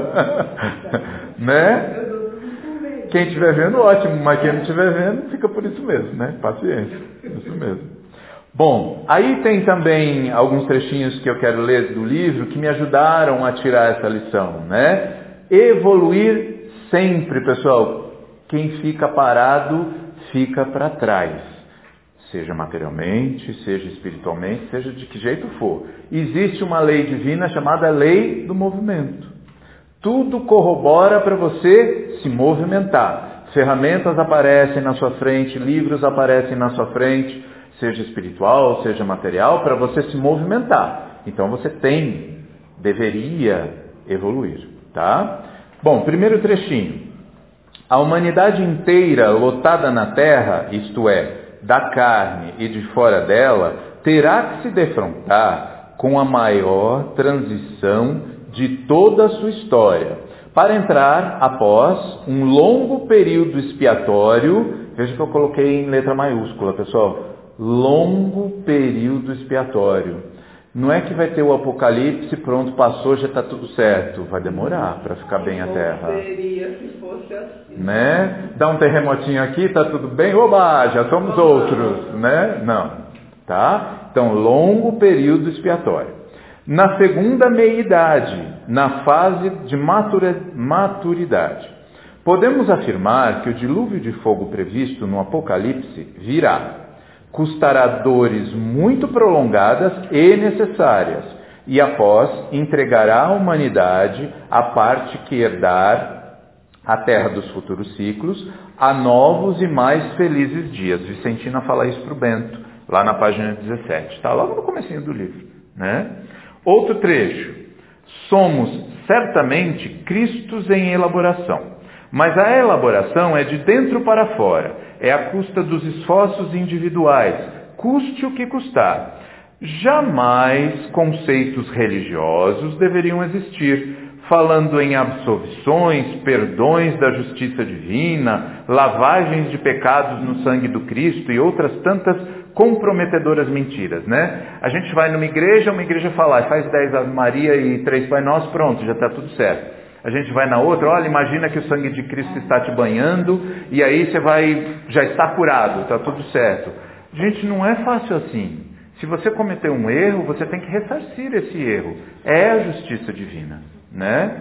Né? Quem estiver vendo, ótimo, mas quem não estiver vendo, fica por isso mesmo, né? Paciência. Isso mesmo. Bom, aí tem também alguns trechinhos que eu quero ler do livro que me ajudaram a tirar essa lição, né? Evoluir sempre, pessoal. Quem fica parado, fica para trás. Seja materialmente, seja espiritualmente, seja de que jeito for. Existe uma lei divina chamada lei do movimento. Tudo corrobora para você se movimentar. Ferramentas aparecem na sua frente, livros aparecem na sua frente, seja espiritual, seja material, para você se movimentar. Então você tem, deveria evoluir, tá? Bom, primeiro trechinho. A humanidade inteira lotada na Terra, isto é, da carne e de fora dela, terá que se defrontar com a maior transição de toda a sua história, para entrar após um longo período expiatório. Veja que eu coloquei em letra maiúscula, pessoal. Longo período expiatório. Não é que vai ter o apocalipse, pronto, passou, já está tudo certo. Vai demorar para ficar bem a Terra. Seria se fosse assim. Né? Dá um terremotinho aqui, está tudo bem, oba, já somos outros, né? Não, tá? Então, longo período expiatório. Na segunda meia-idade, na fase de matura, maturidade, podemos afirmar que o dilúvio de fogo previsto no Apocalipse virá. Custará dores muito prolongadas e necessárias, e após entregará à humanidade a parte que herdar a terra dos futuros ciclos, a novos e mais felizes dias. Vicentina fala isso para o Bento, lá na página dezessete, está logo no comecinho do livro, né? Outro trecho. Somos certamente Cristos em elaboração, mas a elaboração é de dentro para fora, é à custa dos esforços individuais, custe o que custar. Jamais conceitos religiosos deveriam existir, falando em absolvições, perdões da justiça divina, lavagens de pecados no sangue do Cristo e outras tantas comprometedoras mentiras, né? A gente vai numa igreja, uma igreja fala, faz dez Ave Maria e três Pai Nosso, pronto, já está tudo certo. A gente vai na outra, olha, imagina que o sangue de Cristo está te banhando e aí você vai, já está curado, está tudo certo. Gente, não é fácil assim. Se você cometeu um erro, você tem que ressarcir esse erro. É a justiça divina, né?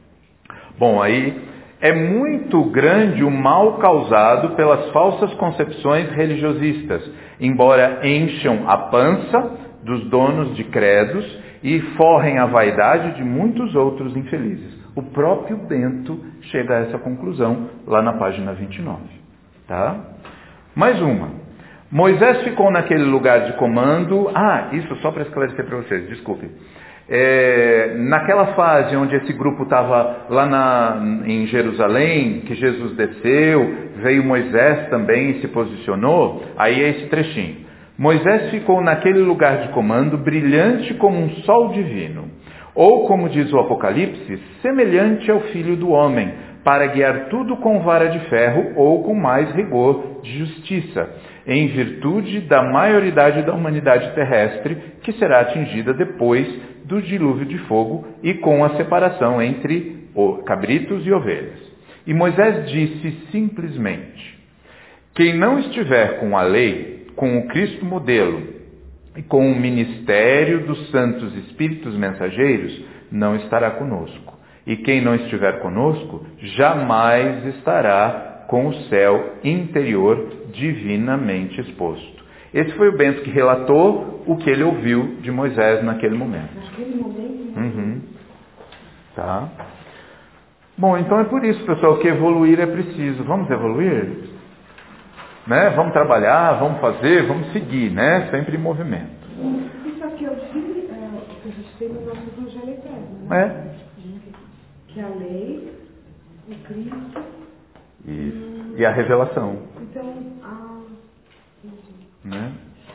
Bom, aí é muito grande o mal causado pelas falsas concepções religiosistas, embora encham a pança dos donos de credos e forrem a vaidade de muitos outros infelizes. O próprio Bento chega a essa conclusão lá na página vinte e nove. Tá? Mais uma. Moisés ficou naquele lugar de comando. Ah, isso só para esclarecer para vocês, desculpe. É, naquela fase onde esse grupo estava lá na, em Jerusalém, que Jesus desceu, veio Moisés também e se posicionou, aí é esse trechinho. Moisés ficou naquele lugar de comando, brilhante como um sol divino, ou como diz o Apocalipse, semelhante ao Filho do Homem, para guiar tudo com vara de ferro ou com mais rigor de justiça, em virtude da maioridade da humanidade terrestre, que será atingida depois do dilúvio de fogo e com a separação entre cabritos e ovelhas. E Moisés disse simplesmente: quem não estiver com a lei, com o Cristo modelo e com o ministério dos santos espíritos mensageiros, não estará conosco. E quem não estiver conosco, jamais estará com o céu interior divinamente exposto. Esse foi o Bento que relatou o que ele ouviu de Moisés naquele momento. Naquele momento? Uhum. Tá. Bom, então é por isso, pessoal, que evoluir é preciso. Vamos evoluir? Né? Vamos trabalhar, vamos fazer, vamos seguir, né? Sempre em movimento. Isso aqui é o que a gente tem no nosso Evangelho Eterno, né? É. Que é a lei, o Cristo. Isso. E a revelação. Então, a... Né?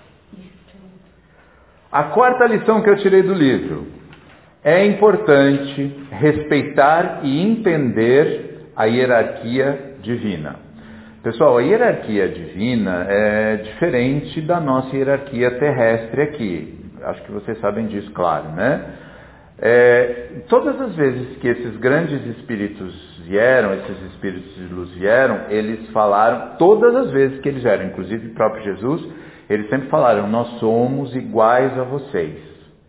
A quarta lição que eu tirei do livro: é importante respeitar e entender a hierarquia divina. Pessoal, a hierarquia divina é diferente da nossa hierarquia terrestre aqui. Acho que vocês sabem disso, claro, né? É, todas as vezes que esses grandes espíritos vieram, esses espíritos de luz vieram, eles falaram, todas as vezes que eles vieram, inclusive o próprio Jesus, eles sempre falaram: nós somos iguais a vocês,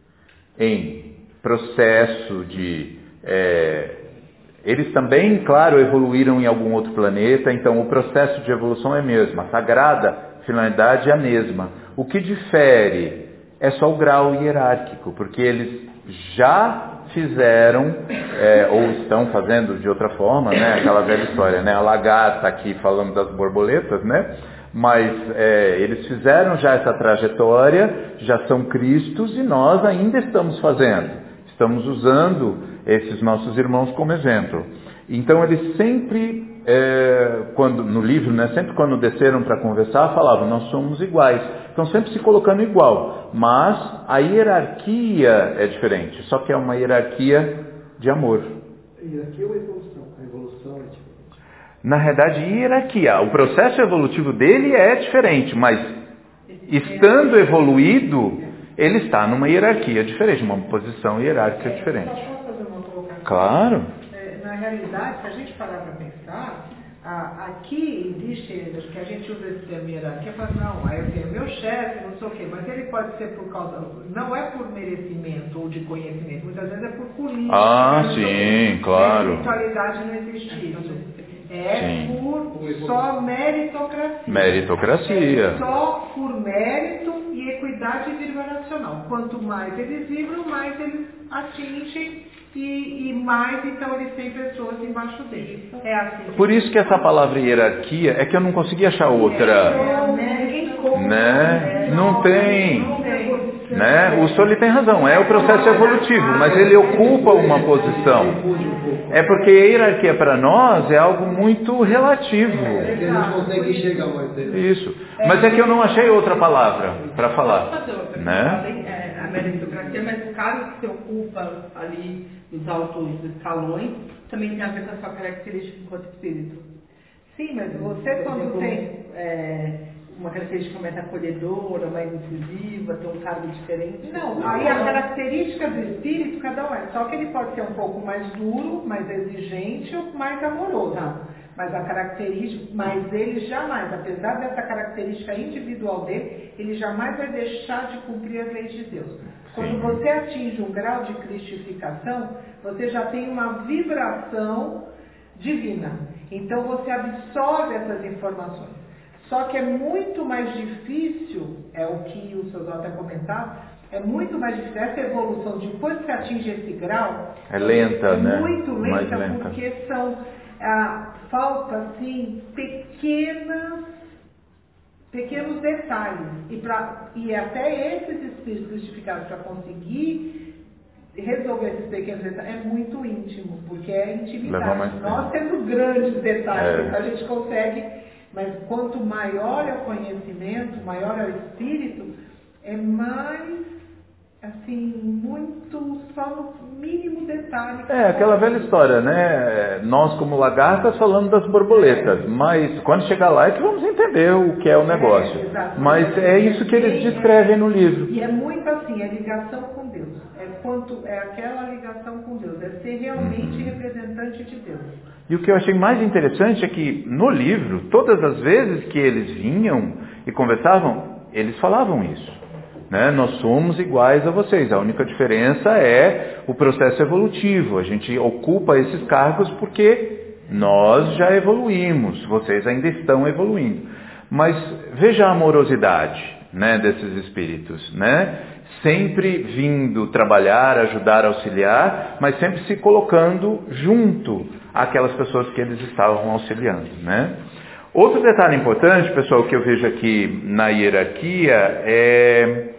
em processo de... É, eles também, claro, evoluíram em algum outro planeta, então o processo de evolução é mesmo, a sagrada finalidade é a mesma. O que difere é só o grau hierárquico, porque eles já fizeram, é, ou estão fazendo de outra forma, né? Aquela velha história, né? A lagarta aqui falando das borboletas, né? Mas é, eles fizeram já essa trajetória, já são Cristos e nós ainda estamos fazendo. Estamos usando esses nossos irmãos como exemplo. Então eles sempre, é, quando, no livro, né? Sempre quando desceram para conversar, falavam: nós somos iguais. Estão sempre se colocando igual, mas a hierarquia é diferente, só que é uma hierarquia de amor. Hierarquia ou evolução? A evolução é diferente. Na verdade, hierarquia, o processo evolutivo dele é diferente, mas estando evoluído, ele está numa hierarquia diferente, uma posição hierárquica diferente. Só posso fazer uma colocação? Claro. É, na realidade, se a gente parar para pensar, a, aqui existe, que a gente usa esse termo hierarquia, fala: não, aí eu tenho meu chefe, não sei o quê, mas ele pode ser por causa, não é por merecimento ou de conhecimento, muitas vezes é por política. Ah, sim, claro. Na espiritualidade não existe isso. É Sim. por só meritocracia. Meritocracia. É só por mérito e equidade vibracional. Quanto mais eles vibram, mais eles atingem e, e mais, então, eles têm pessoas embaixo deles. É assim. Por isso que essa palavra hierarquia é que eu não consegui achar outra. Né? Não tem. Né? O senhor tem razão, é o processo evolutivo, mas ele ocupa uma posição. É porque a hierarquia para nós é algo muito relativo. Porque a gente consegue enxergar mais dele. Isso. Mas é que eu não achei outra palavra para falar. Né? É, a meritocracia, mas o cargo que se ocupa ali nos altos escalões também tem a ver com a sua característica enquanto espírito. Sim, mas você quando tem é, uma característica mais acolhedora, mais inclusiva, tem um cargo diferente. Não, aí a característica do espírito, cada um é. Só que ele pode ser um pouco mais duro, mais exigente ou mais amoroso. Tá. Mas a característica, mas ele jamais, apesar dessa característica individual dele, ele jamais vai deixar de cumprir as leis de Deus. Quando você atinge um grau de cristificação, você já tem uma vibração divina. Então você absorve essas informações. Só que é muito mais difícil, é o que o seu Dó tem comentado, é muito mais difícil essa evolução, depois que atinge esse grau, é lenta, é né? muito lenta, mais lenta. Porque são, ah, falta assim, pequenas pequenos detalhes. E, pra, e até esses espíritos justificados para conseguir resolver esses pequenos detalhes é muito íntimo, porque é intimidade. Nós temos grandes detalhes, é. a gente consegue, mas quanto maior é o conhecimento, maior é o espírito, é mais, assim, muito, só no mínimo detalhe. É, aquela velha história, né? Nós como lagartas falando das borboletas, é. mas quando chegar lá é que vamos entender o que é o negócio. É, mas é isso que eles descrevem no livro. E é muito assim, é ligação com Deus. É, quanto, é aquela ligação com Deus, é ser realmente uhum. representante de Deus. E o que eu achei mais interessante é que no livro, todas as vezes que eles vinham e conversavam, eles falavam isso. Né? Nós somos iguais a vocês, a única diferença é o processo evolutivo. A gente ocupa esses cargos porque nós já evoluímos, vocês ainda estão evoluindo. Mas veja a amorosidade, né, desses espíritos, né? Sempre vindo trabalhar, ajudar, auxiliar, mas sempre se colocando junto àquelas pessoas que eles estavam auxiliando, né? Outro detalhe importante, pessoal, que eu vejo aqui na hierarquia é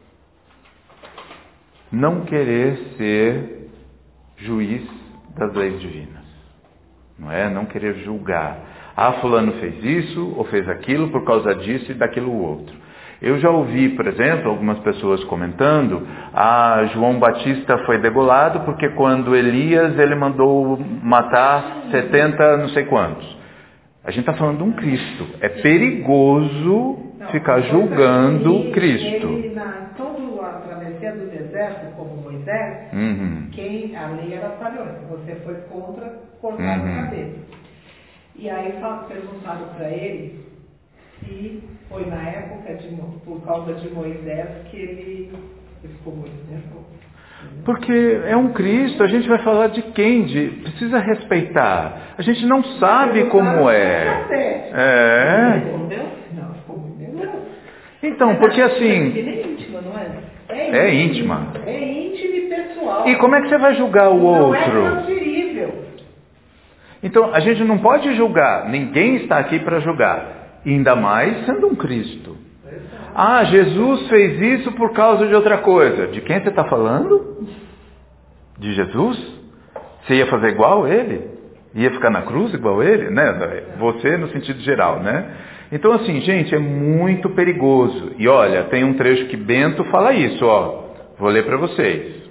não querer ser juiz das leis divinas, não é? Não querer julgar. Ah, fulano fez isso ou fez aquilo por causa disso e daquilo outro. Eu já ouvi, por exemplo, algumas pessoas comentando, ah, João Batista foi degolado porque quando Elias ele mandou matar setenta não sei quantos. A gente está falando de um Cristo. É perigoso não, ficar julgando ele, Cristo. Ele, na toda a travessia do deserto, como Moisés, uhum. quem, a lei era falhona. Você foi contra cortar uhum. a cabeça. E aí perguntaram para ele se foi na época, de, por causa de Moisés, que ele, ele ficou muito nervoso. Porque é um Cristo, a gente vai falar de quem? De, precisa respeitar. A gente não sabe como é. É. Não, ficou muito nervoso. Então, porque assim... É íntima, não é? É íntima. É íntima e pessoal. E como é que você vai julgar o outro? Não é transferível. Então, a gente não pode julgar. Ninguém está aqui para julgar. Ainda mais sendo um Cristo. Ah, Jesus fez isso por causa de outra coisa. De quem você está falando? De Jesus? Você ia fazer igual ele? Ia ficar na cruz igual ele? Né? Você no sentido geral, né? Então assim, gente, é muito perigoso. E olha, tem um trecho que Bento fala isso, ó. Vou ler para vocês.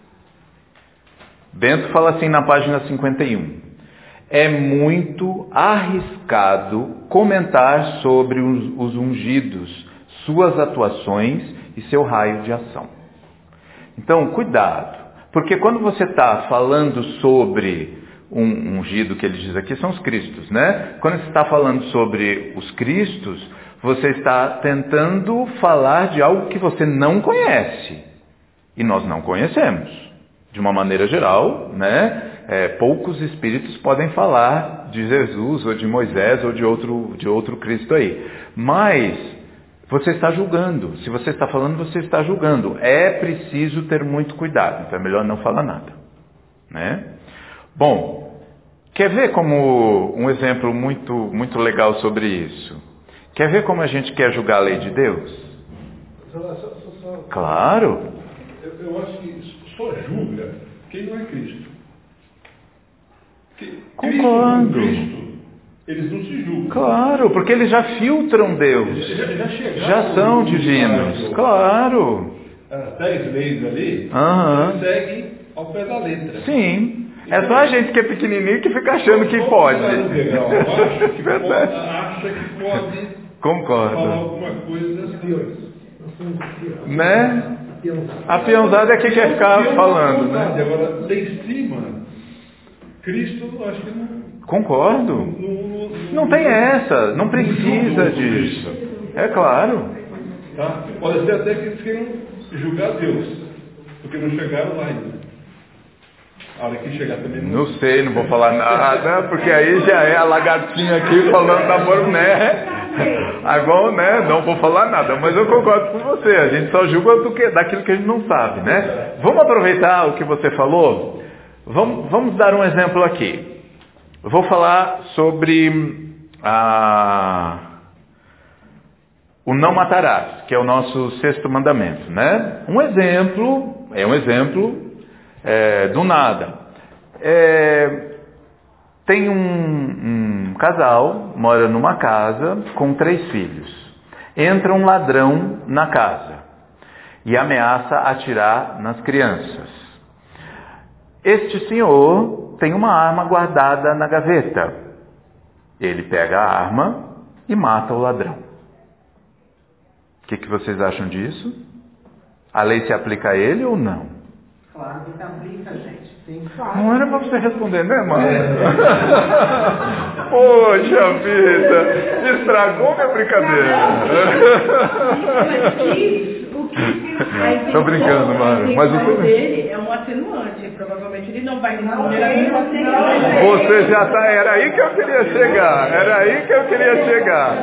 Bento fala assim na página cinquenta e um. É muito arriscado comentar sobre os, os ungidos, suas atuações e seu raio de ação. Então, cuidado, porque quando você está falando sobre um ungido, que ele diz aqui, são os cristos, né? Quando você está falando sobre os cristos, você está tentando falar de algo que você não conhece. E nós não conhecemos. De uma maneira geral, né? É, poucos espíritos podem falar de Jesus, ou de Moisés, ou de outro, de outro Cristo aí. Mas você está julgando. Se você está falando, você está julgando. É preciso ter muito cuidado. Então é melhor não falar nada. Né? Bom, quer ver como um exemplo muito, muito legal sobre isso? Quer ver como a gente quer julgar a lei de Deus? Só, só, só, claro. Eu, eu acho que só julga quem não é Cristo. Que Concordo. Cristo, Cristo, eles não se julgam. Claro, porque eles já filtram Deus. Eles já, já, já são divinos. Claro. As dez leis ali, uhum. eles seguem ao pé da letra. Sim. Então, é só a gente que é pequenininho que fica achando que pode. Legal. Acha que pode, acha que pode Concordo. falar alguma coisa das coisas. Né? A peãozada é que quer ficar falando, né? Agora, lá em cima, Cristo, acho que não... Concordo. Não, não, não, não tem essa, não precisa disso. É claro. Tá? Pode ser até que eles queiram julgar Deus, porque não chegaram lá ainda. A hora que chegar também não... Não sei, não vou falar nada, porque aí já é a lagartinha aqui falando da boné. Agora, né, não vou falar nada, mas eu concordo com você, a gente só julga do que, daquilo que a gente não sabe, né? Vamos aproveitar o que você falou? Vamos, vamos dar um exemplo aqui. Eu vou falar sobre a, o não matarás, que é o nosso sexto mandamento, né? Um exemplo, é um exemplo é, do nada. É, tem um, um casal, mora numa casa com três filhos. Entra um ladrão na casa e ameaça atirar nas crianças. Este senhor tem uma arma guardada na gaveta. Ele pega a arma e mata o ladrão. O que, que vocês acham disso? A lei se aplica a ele ou não? Claro que se aplica, gente. Sim, não era para você responder, né, mano? Poxa vida, estragou minha brincadeira. Tô brincando, mano. Mas o dele é um atenuante. Provavelmente ele não vai responder a Você já tá. Era aí que eu queria chegar. Era aí que eu queria chegar.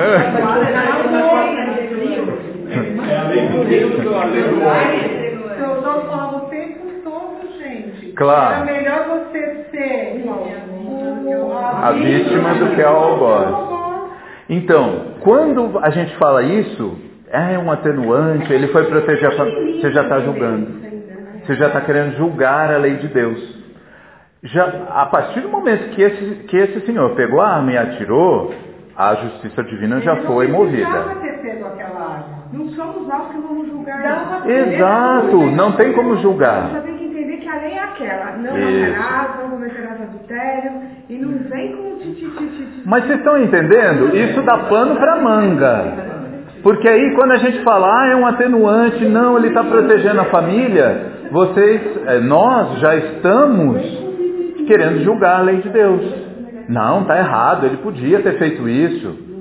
É a lei do Deus ou a lei do homem? Nós falamos o tempo todo, gente. Claro. É melhor você ser o, a, a vítima do que a algoz. Então, quando a gente fala isso, é um atenuante, ele foi proteger a família. Você já está julgando. Você já está querendo julgar a lei de Deus. Já, a partir do momento que esse, que esse senhor pegou a arma e atirou, a justiça divina já foi movida. Não somos nós que vamos julgar. Exato, não tem como julgar. Você tem que entender que a lei é aquela. Não matarás, não cometerás adultério. E não vem com titi. Mas vocês estão entendendo? Isso dá pano para manga. Porque aí quando a gente fala, ah, é um atenuante, não, ele está protegendo a família, vocês, nós já estamos querendo julgar a lei de Deus. Não, está errado, ele podia ter feito isso.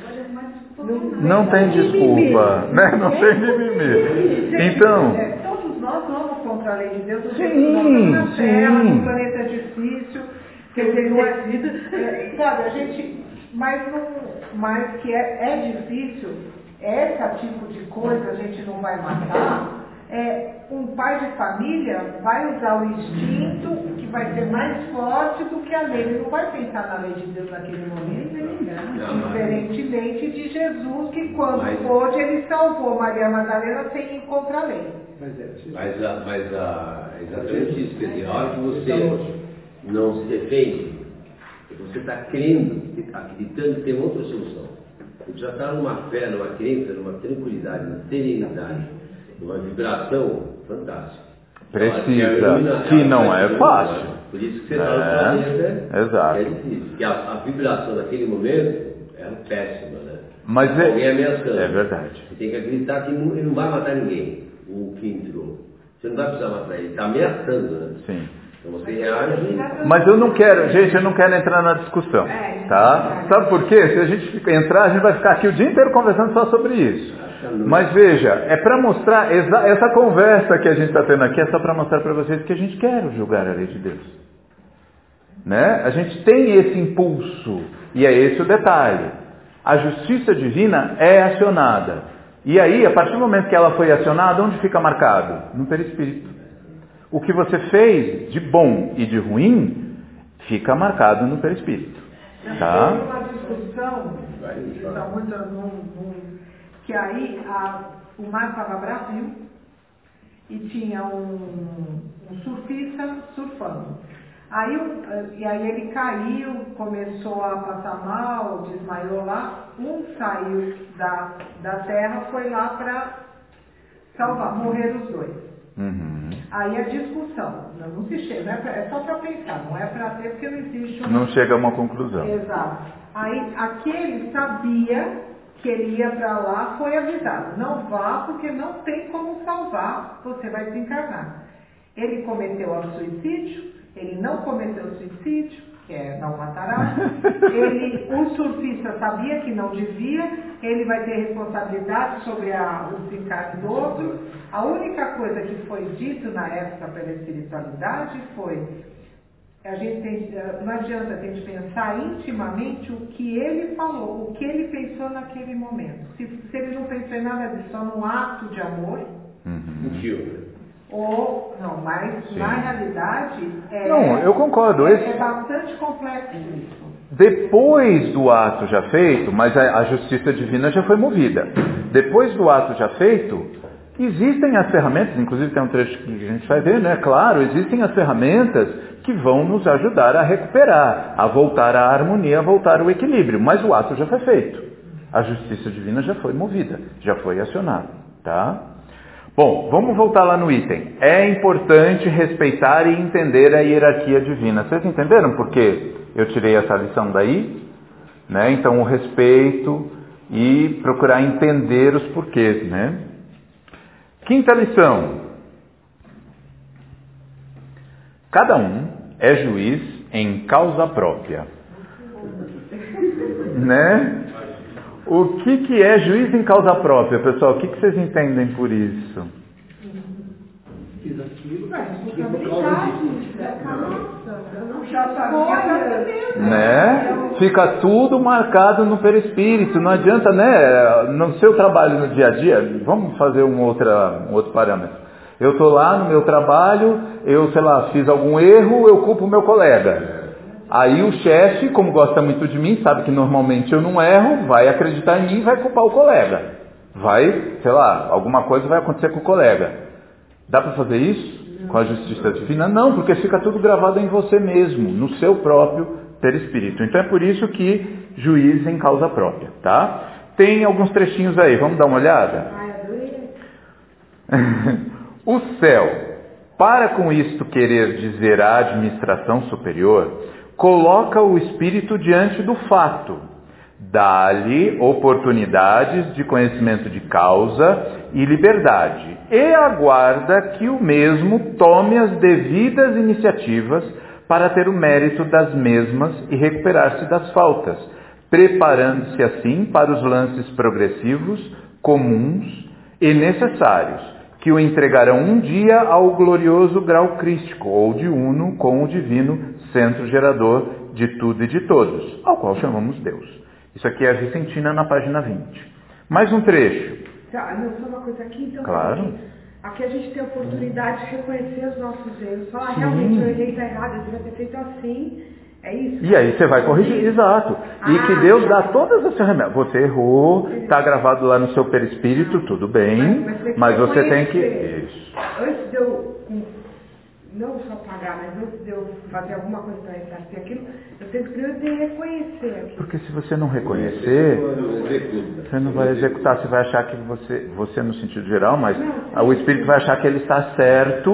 Não tem desculpa, né? Não tem mimimi. Então... Todos nós vamos contra a lei de Deus. Sim, na sim. Terra, um planeta difícil. Quer dizer, não é... Sabe, a gente... Mas, não, mas que é, é difícil, esse tipo de coisa a gente não vai matar. É, um pai de família vai usar o instinto que vai ser mais forte do que a lei. Ele não vai pensar na lei de Deus naquele momento, não, diferentemente de Jesus, que quando mas, pôde, ele salvou Maria Madalena sem ir contra a lei. Mas, é, mas, a, mas a, exatamente isso, quer dizer, a hora que você não se defende, você está crendo, acreditando que tem outra solução. Você já está numa fé, numa crença, numa tranquilidade, numa serenidade, uma vibração fantástica. Precisa, que não é fácil. Por isso que você está no planeta, exato. É difícil. Porque a, a vibração naquele momento é péssima, né? Mas é, alguém ameaçando. É verdade. Você tem que acreditar que não, ele não vai matar ninguém, o que entrou. Você não vai precisar matar ele, está ameaçando, né? Sim. Então você reage. Mas eu não quero, gente, eu não quero entrar na discussão, tá? Sabe por quê? Se a gente entrar, a gente vai ficar aqui o dia inteiro conversando só sobre isso. Mas veja, é para mostrar, essa conversa que a gente está tendo aqui é só para mostrar para vocês que a gente quer julgar a lei de Deus. Né? A gente tem esse impulso, e é esse o detalhe. A justiça divina é acionada. E aí, a partir do momento que ela foi acionada, onde fica marcado? No perispírito. O que você fez de bom e de ruim, fica marcado no perispírito. Tá? Tem uma discussão, que está muito num, num, que aí a, o mar estava Brasil e tinha um, um surfista surfando. Aí, e aí ele caiu, começou a passar mal, desmaiou lá. Um saiu da, da terra, foi lá para salvar, morrer os dois. Uhum. Aí a discussão, não, não se chega, não é, pra, é só para pensar, não é para ter, porque não existe uma... Não chega a uma conclusão. Exato. Aí aquele sabia que ele ia para lá, foi avisado, não vá porque não tem como salvar, você vai desencarnar. Ele cometeu o suicídio, ele não cometeu o suicídio, que é não matará. Ele, o surfista sabia que não devia, ele vai ter responsabilidade sobre a, o desencarne do outro. A única coisa que foi dito na época pela espiritualidade foi, a gente tem, não adianta a gente pensar intimamente o que ele falou, o que ele pensou naquele momento. Se, se ele não pensou em nada disso, só num ato de amor, uhum. ou, não, mas sim, na realidade é, não, eu concordo. É, esse... é bastante complexo isso. depois do ato já feito, mas a, a justiça divina já foi movida. Depois do ato já feito, existem as ferramentas, inclusive tem um trecho que a gente vai ver, né? Claro, existem as ferramentas que vão nos ajudar a recuperar, a voltar à harmonia, a voltar ao equilíbrio. Mas o ato já foi feito. A justiça divina já foi movida, já foi acionada, tá? Bom, vamos voltar lá no item. É importante respeitar e entender a hierarquia divina. Vocês entenderam por que eu tirei essa lição daí? Né? Então, o respeito e procurar entender os porquês, né? Quinta lição. Cada um é juiz em causa própria. Né? O que, que é juiz em causa própria, pessoal? O que, que vocês entendem por isso? Fiz aquilo, né? Fica tudo marcado no perispírito. Não adianta, né? No seu trabalho no dia a dia, vamos fazer um, outra, um outro parâmetro. Eu estou lá no meu trabalho, eu, sei lá, fiz algum erro, eu culpo o meu colega. Aí o chefe, como gosta muito de mim, sabe que normalmente eu não erro, vai acreditar em mim e vai culpar o colega. Vai, sei lá, alguma coisa vai acontecer com o colega. Dá para fazer isso com a justiça divina? Não, porque fica tudo gravado em você mesmo, no seu próprio perispírito. Então é por isso que juiz em causa própria, tá? Tem alguns trechinhos aí, vamos dar uma olhada? O céu, para com isto querer dizer a administração superior, coloca o espírito diante do fato, dá-lhe oportunidades de conhecimento de causa e liberdade, e aguarda que o mesmo tome as devidas iniciativas para ter o mérito das mesmas e recuperar-se das faltas, preparando-se assim para os lances progressivos, comuns e necessários, que o entregarão um dia ao glorioso grau crístico, ou de uno com o divino centro gerador de tudo e de todos, ao qual chamamos Deus. Isso aqui é a Vicentina na página vinte. Mais um trecho. Tá, não, só uma coisa aqui, então. Claro. Aqui, aqui a gente tem a oportunidade de reconhecer os nossos erros. Falar, Sim. realmente, eu errei, está errado, eu devia ter feito assim. É isso? E aí você vai corrigir, exato. E ah, que Deus dá todas as ferramentas. Você errou, está gravado lá no seu perispírito, tudo bem, mas, mas, mas você tem que... Isso. Antes de eu, não só pagar, mas antes de eu fazer alguma coisa para ressarcir aquilo, eu tenho que primeiro reconhecer aquilo. Porque se você não reconhecer, você não vai executar, você vai achar que você, você no sentido geral, mas não, o Espírito vai achar que ele está certo,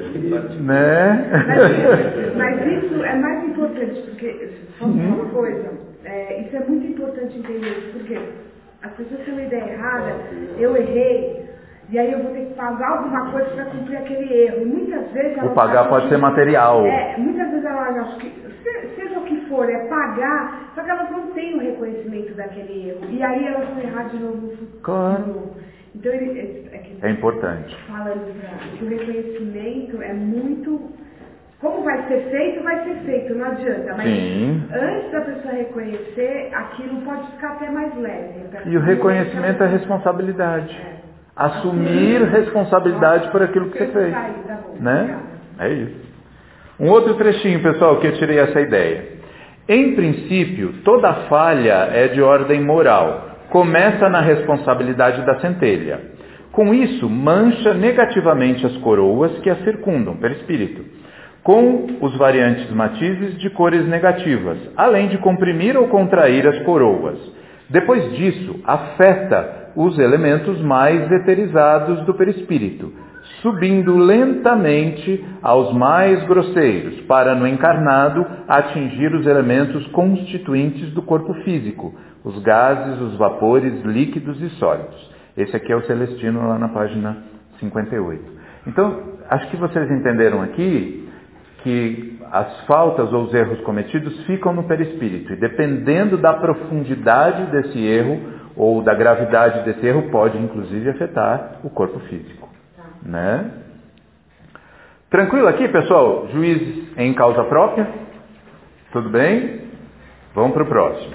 né? Mas, mas isso é mais importante, porque, só uma coisa, é, isso é muito importante entender isso, porque as pessoas têm uma ideia errada, eu errei, e aí eu vou ter que pagar alguma coisa para cumprir aquele erro. E muitas vezes o pagar pode que, ser material. É, muitas vezes elas acham que, seja o que for, é pagar, só que elas não têm o reconhecimento daquele erro. E aí elas vão errar de novo no futuro. Claro. Então ele, é, é, que, é importante. Falando pra, que o reconhecimento é muito... Como vai ser feito, vai ser feito, não adianta. Mas Sim. antes da pessoa reconhecer, aquilo pode ficar até mais leve. E o reconhecimento é responsabilidade. É. Assumir responsabilidade por aquilo que você fez. Né? É isso. Um outro trechinho, pessoal, que eu tirei essa ideia. Em princípio, toda falha é de ordem moral. Começa na responsabilidade da centelha. Com isso, mancha negativamente as coroas que a circundam, perispírito, com os variantes matizes de cores negativas, além de comprimir ou contrair as coroas. Depois disso, afeta os elementos mais eterizados do perispírito, subindo lentamente aos mais grosseiros, para no encarnado atingir os elementos constituintes do corpo físico, os gases, os vapores, líquidos e sólidos. Esse aqui é o Celestino lá na página cinquenta e oito. Então, acho que vocês entenderam aqui que as faltas ou os erros cometidos ficam no perispírito, e dependendo da profundidade desse erro ou da gravidade desse erro, pode inclusive afetar o corpo físico. Né? Tranquilo aqui, pessoal? Juiz em causa própria? Tudo bem? Vamos para o próximo.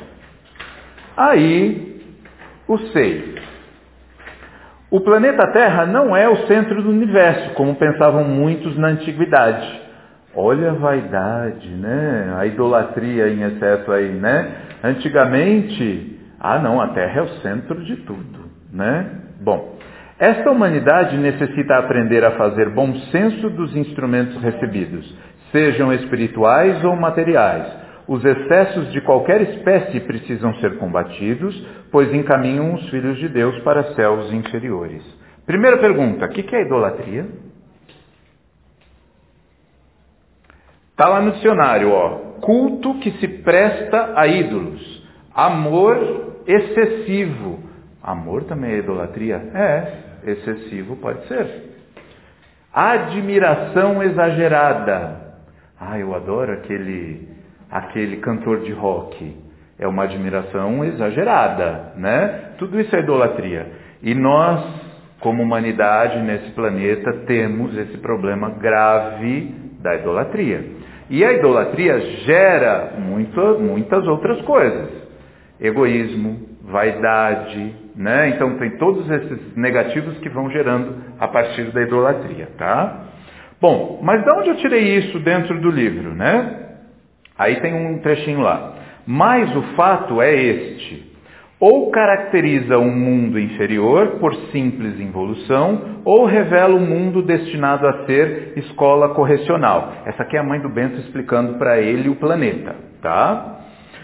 Aí, o seis. O planeta Terra não é o centro do universo, como pensavam muitos na antiguidade. Olha a vaidade, né? A idolatria em excesso aí, né? Antigamente, ah não, a Terra é o centro de tudo, né? Bom, esta humanidade necessita aprender a fazer bom senso dos instrumentos recebidos, sejam espirituais ou materiais. Os excessos de qualquer espécie precisam ser combatidos, pois encaminham os filhos de Deus para céus inferiores. Primeira pergunta, o que é idolatria? Está lá no dicionário, ó. Culto que se presta a ídolos. Amor excessivo. Amor também é idolatria? É, excessivo pode ser. Admiração exagerada. Ah, eu adoro aquele, aquele cantor de rock. É uma admiração exagerada, né? Tudo isso é idolatria. E nós, como humanidade nesse planeta, temos esse problema grave da idolatria. E a idolatria gera muito, muitas outras coisas. Egoísmo, vaidade, né? Então tem todos esses negativos que vão gerando a partir da idolatria, tá? Bom, mas de onde eu tirei isso dentro do livro, né? Aí tem um trechinho lá. Mas o fato é este. Ou caracteriza um mundo inferior por simples involução, ou revela um mundo destinado a ser escola correcional. Essa aqui é a mãe do Bento explicando para ele o planeta, tá?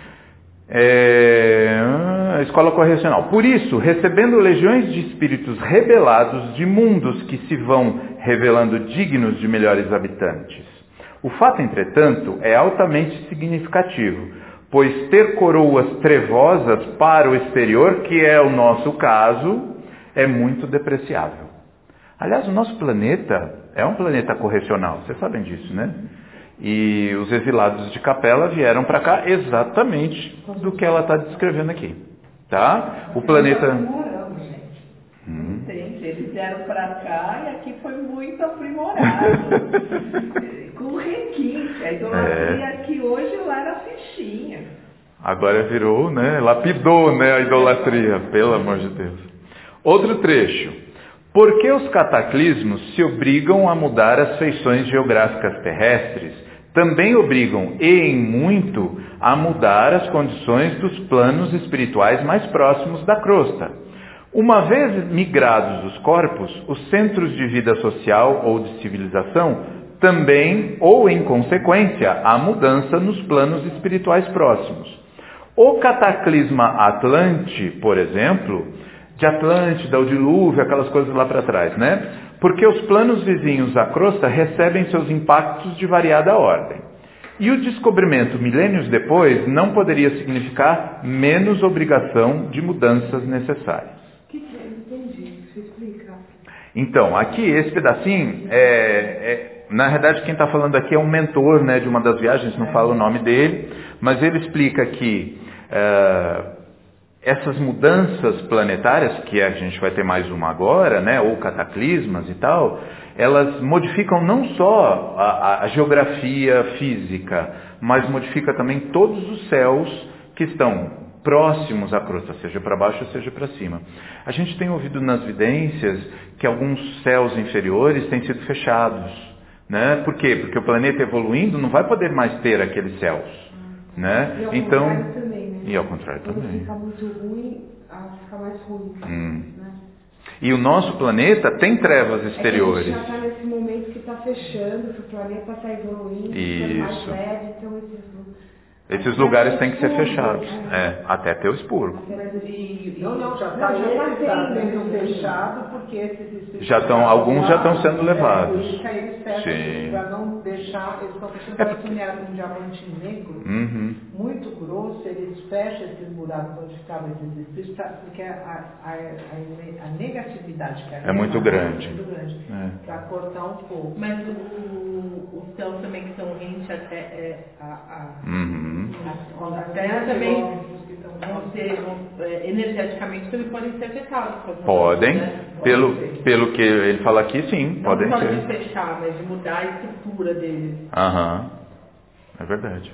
É... Escola correcional. Por isso, recebendo legiões de espíritos rebelados de mundos que se vão revelando dignos de melhores habitantes. O fato, entretanto, é altamente significativo, pois ter coroas trevosas para o exterior, que é o nosso caso, é muito depreciável. Aliás, o nosso planeta é um planeta correcional, vocês sabem disso, né? E os exilados de Capela vieram para cá exatamente do que ela está descrevendo aqui, tá? O planeta... Hum. Gente, eles vieram para cá e aqui foi muito aprimorado. Com requinte. A idolatria é. Que hoje lá era fichinha. Agora virou, né? Lapidou, né? A idolatria, pelo amor de Deus. Outro trecho. Por que os cataclismos se obrigam a mudar as feições geográficas terrestres? Também obrigam, e em muito, a mudar as condições dos planos espirituais mais próximos da crosta. Uma vez migrados os corpos, os centros de vida social ou de civilização também, ou em consequência, há mudança nos planos espirituais próximos. O cataclisma Atlante, por exemplo, de Atlântida, o dilúvio, aquelas coisas lá para trás, né? Porque os planos vizinhos à crosta recebem seus impactos de variada ordem. E o descobrimento milênios depois não poderia significar menos obrigação de mudanças necessárias. O que, que é? Entendi. Você explica. Então, aqui, esse pedacinho, é, é, na verdade, quem está falando aqui é um mentor, né, de uma das viagens, não fala o nome dele, mas ele explica que é, essas mudanças planetárias, que a gente vai ter mais uma agora, né, ou cataclismas e tal, elas modificam não só a, a geografia física, mas modifica também todos os céus que estão próximos à crosta, seja para baixo, seja para cima. A gente tem ouvido nas vidências que alguns céus inferiores têm sido fechados, né? Por quê? Porque o planeta evoluindo não vai poder mais ter aqueles céus, né? E ao então, contrário também, né? E ao contrário Quando também. fica muito ruim, fica mais ruim. Hum. Né? E o nosso planeta tem trevas exteriores. É que a gente já está nesse momento que está fechando, que o planeta está evoluindo, ficando mais leve, então esses... Esses lugares têm que ser fechados, é, até ter o expurgo. Não, não, já está sendo fechado porque esses já estão, alguns já estão sendo levados. Por isso que eles fecham para não deixar, eles estão fechando é um diamante negro, uhum. muito grosso, eles fecham esses buracos onde ficavam esses espíritos, porque a, a, a, a negatividade que é muito grande, é muito grande é. Para cortar um pouco. Mas o, os céus também que são rentes até é, a, a, uhum. a, a terra também vão ser, vão, é, energeticamente também podem ser afetados. Podem, né? pelo, pelo que ele fala aqui, sim, não podem só ser. de fechar, mas de mudar a estrutura deles. Aham, é verdade.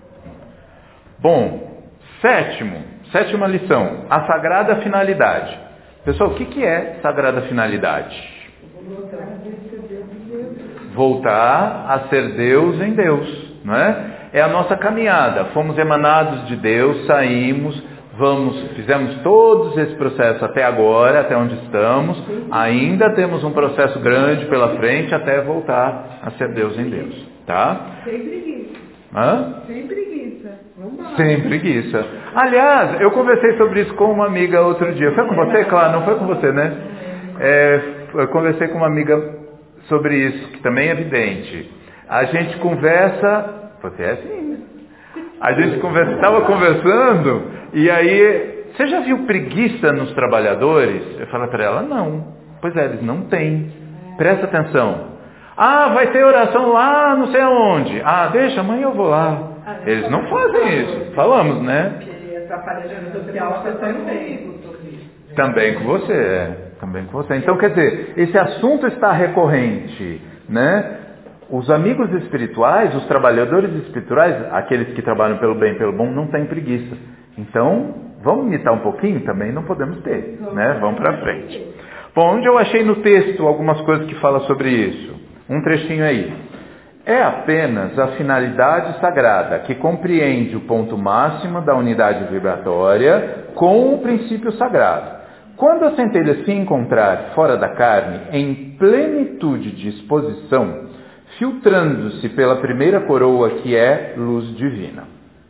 Bom, sétimo, sétima lição, a sagrada finalidade. Pessoal, o que, que é sagrada finalidade? voltar a ser Deus em Deus, não é? É a nossa caminhada. Fomos emanados de Deus, saímos, vamos, fizemos todos esse processo até agora, até onde estamos. Ainda temos um processo grande pela frente até voltar a ser Deus em Deus, tá? Sem preguiça. Hã? Sem preguiça. Vamos lá. Sem preguiça. Aliás, eu conversei sobre isso com uma amiga outro dia. Foi com você? Claro, não foi com você, né? É, eu conversei com uma amiga sobre isso, que também é evidente. A gente conversa... Você é assim, a gente conversa, estava conversando, e aí, você já viu preguiça nos trabalhadores? Eu falei para ela, não. Pois é, eles não têm. Presta atenção. Ah, vai ter oração lá, não sei aonde. Ah, deixa, amanhã eu vou lá. Eles não fazem isso. Falamos, né? Porque essa palestra social você também. Também com você, é. Também com você. Então, quer dizer, esse assunto está recorrente, né? Os amigos espirituais, os trabalhadores espirituais, aqueles que trabalham pelo bem e pelo bom, não têm preguiça. Então, vamos imitar um pouquinho? Também não podemos ter, né? Vamos para frente. Bom, onde eu achei no texto algumas coisas que falam sobre isso? Um trechinho aí. É apenas a finalidade sagrada que compreende o ponto máximo da unidade vibratória com o princípio sagrado. Quando a centelha se encontrar fora da carne, em plenitude de exposição, filtrando-se pela primeira coroa que é luz divina.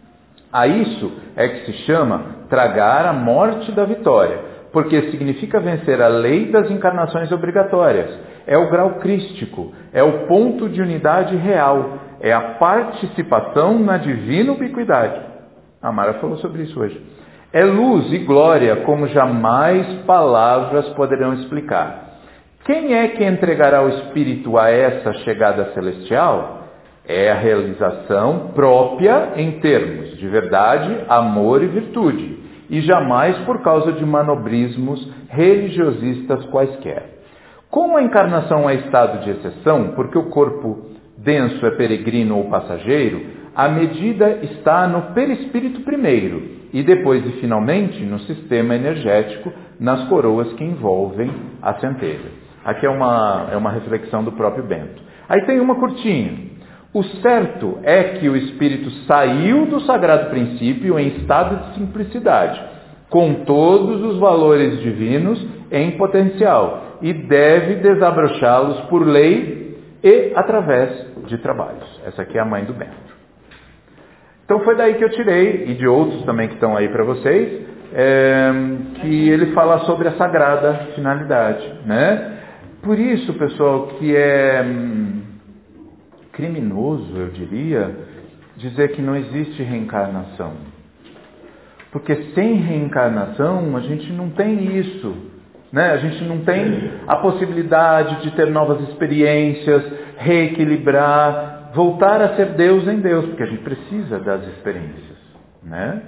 A isso é que se chama tragar a morte da vitória, porque significa vencer a lei das encarnações obrigatórias. É o grau crístico, é o ponto de unidade real, é a participação na divina ubiquidade. A Mara falou sobre isso hoje. É luz e glória como jamais palavras poderão explicar. Quem é que entregará o Espírito a essa chegada celestial? É a realização própria em termos de verdade, amor e virtude, e jamais por causa de manobrismos religiosistas quaisquer. Como a encarnação é estado de exceção, porque o corpo denso é peregrino ou passageiro, a medida está no perispírito primeiro, e depois e finalmente no sistema energético, nas coroas que envolvem a centelha. Aqui é uma, é uma reflexão do próprio Bento. Aí tem uma curtinha. O certo é que o Espírito saiu do sagrado princípio em estado de simplicidade, com todos os valores divinos em potencial, e deve desabrochá-los por lei e através de trabalhos. Essa aqui é a mãe do Bento. Então foi daí que eu tirei, e de outros também que estão aí para vocês, é, que ele fala sobre a sagrada finalidade, né? Por isso, pessoal, que é hum, criminoso, eu diria, dizer que não existe reencarnação. Porque sem reencarnação, a gente não tem isso, né? A gente não tem a possibilidade de ter novas experiências, reequilibrar, voltar a ser Deus em Deus, porque a gente precisa das experiências, né?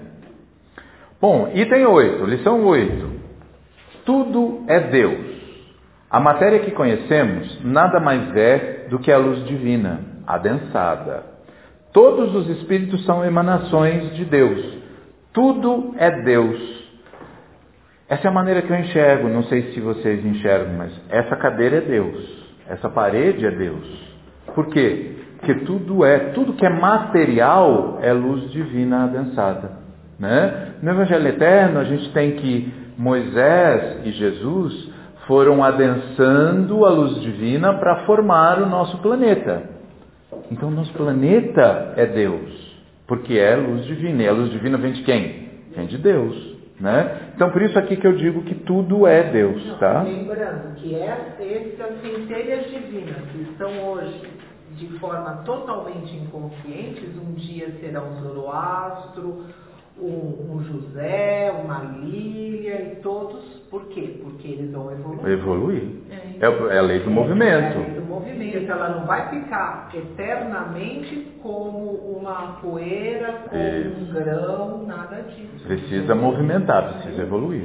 Bom, item oito, lição oito. Tudo é Deus. A matéria que conhecemos nada mais é do que a luz divina, adensada. Todos os espíritos são emanações de Deus. Tudo é Deus. Essa é a maneira que eu enxergo, não sei se vocês enxergam, mas essa cadeira é Deus. Essa parede é Deus. Por quê? Porque tudo é, tudo que é material é luz divina adensada, né? No Evangelho Eterno a gente tem que Moisés e Jesus foram adensando a luz divina para formar o nosso planeta. Então, nosso planeta é Deus, porque é luz divina. E a luz divina vem de quem? Vem de Deus, né? Então, por isso aqui que eu digo que tudo é Deus, tá? Lembrando que essas centelhas divinas que estão hoje de forma totalmente inconscientes, um dia serão Zoroastro, um, um José, uma Lília e todos. Por quê? Porque eles vão evoluir. Evoluir. É, é a lei do movimento. É a lei do movimento. Ela não vai ficar eternamente como uma poeira, como Isso. um grão, nada disso. Precisa movimentar, precisa evoluir.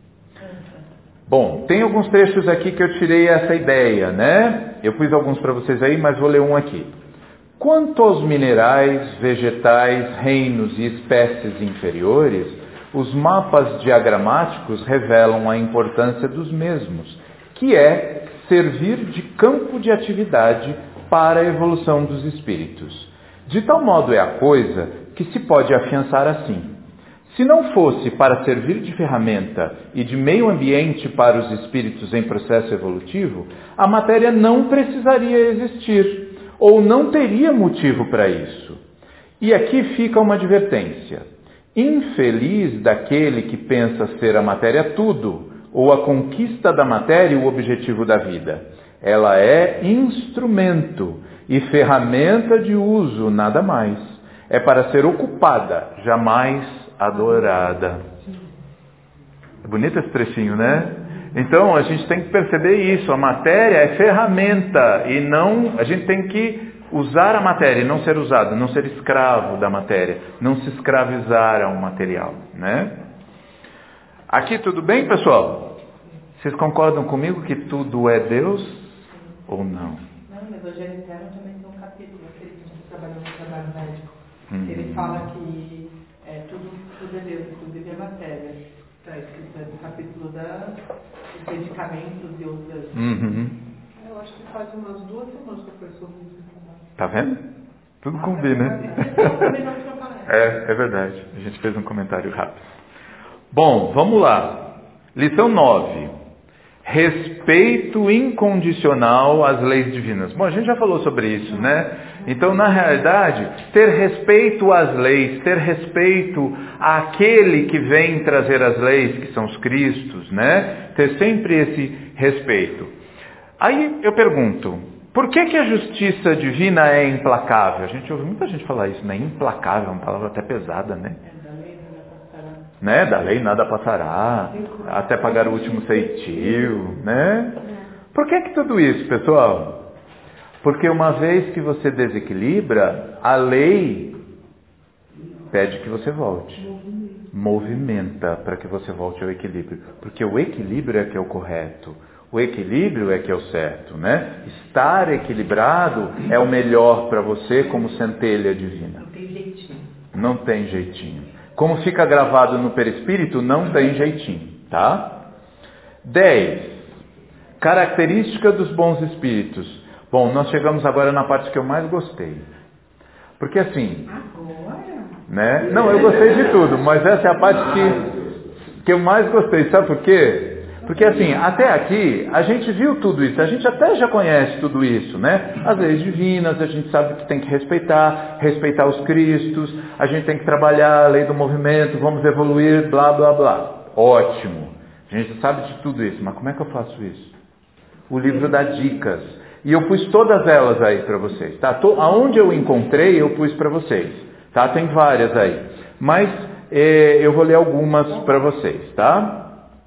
Bom, tem alguns trechos aqui que eu tirei essa ideia, né? Eu pus alguns para vocês aí, mas vou ler um aqui. Quanto aos minerais, vegetais, reinos e espécies inferiores, os mapas diagramáticos revelam a importância dos mesmos, que é servir de campo de atividade para a evolução dos espíritos. De tal modo é a coisa que se pode afiançar assim. Se não fosse para servir de ferramenta e de meio ambiente para os espíritos em processo evolutivo, a matéria não precisaria existir, ou não teria motivo para isso. E aqui fica uma advertência. Infeliz daquele que pensa ser a matéria tudo, ou a conquista da matéria o objetivo da vida. Ela é instrumento e ferramenta de uso, nada mais. É para ser ocupada, jamais adorada. É bonito esse trechinho, né? Então a gente tem que perceber isso. A matéria é ferramenta e não... A gente tem que usar a matéria e não ser usado, não ser escravo da matéria, não se escravizar ao material, né? Aqui tudo bem, pessoal? Vocês concordam comigo que tudo é Deus ou não? Não, no Evangelho Interno também tem um capítulo, aquele que a gente trabalhou no trabalho médico. Hum. Ele fala que é, tudo, tudo é Deus, inclusive a matéria. Está escrito no capítulo da, dos medicamentos e outras. Uhum. Eu acho que faz umas duas semanas que eu fui sobre isso. Tá vendo? Tudo combina. É, é verdade. A gente fez um comentário rápido. Bom, vamos lá. Lição nove. Respeito incondicional às leis divinas. Bom, a gente já falou sobre isso, né? Então, na realidade, ter respeito às leis, ter respeito àquele que vem trazer as leis, que são os Cristos, né? Ter sempre esse respeito. Aí eu pergunto, por que que a justiça divina é implacável? A gente ouve muita gente falar isso, né? Implacável, uma palavra até pesada, né? Né? Da lei nada passará, até pagar o último ceitil, né? Por que que tudo isso, pessoal? Porque uma vez que você desequilibra, a lei pede que você volte. Movimenta para que você volte ao equilíbrio. Porque o equilíbrio é que é o correto. O equilíbrio é que é o certo, né? Estar equilibrado é o melhor para você como centelha divina. Não tem jeitinho. Não tem jeitinho. Como fica gravado no perispírito, não tem jeitinho, tá? dez. Característica dos bons espíritos. Bom, nós chegamos agora na parte que eu mais gostei. Porque assim... Agora? Né? Não, eu gostei de tudo, mas essa é a parte que, que eu mais gostei. Sabe por quê? Porque assim, até aqui, a gente viu tudo isso, a gente até já conhece tudo isso, né? As leis divinas, a gente sabe que tem que respeitar, respeitar os Cristos, a gente tem que trabalhar a lei do movimento, vamos evoluir, blá, blá, blá. Ótimo. A gente sabe de tudo isso, mas como é que eu faço isso? O livro dá dicas. E eu pus todas elas aí para vocês, tá? Tô, aonde eu encontrei, eu pus para vocês, tá? Tem várias aí. Mas eh, eu vou ler algumas para vocês, tá?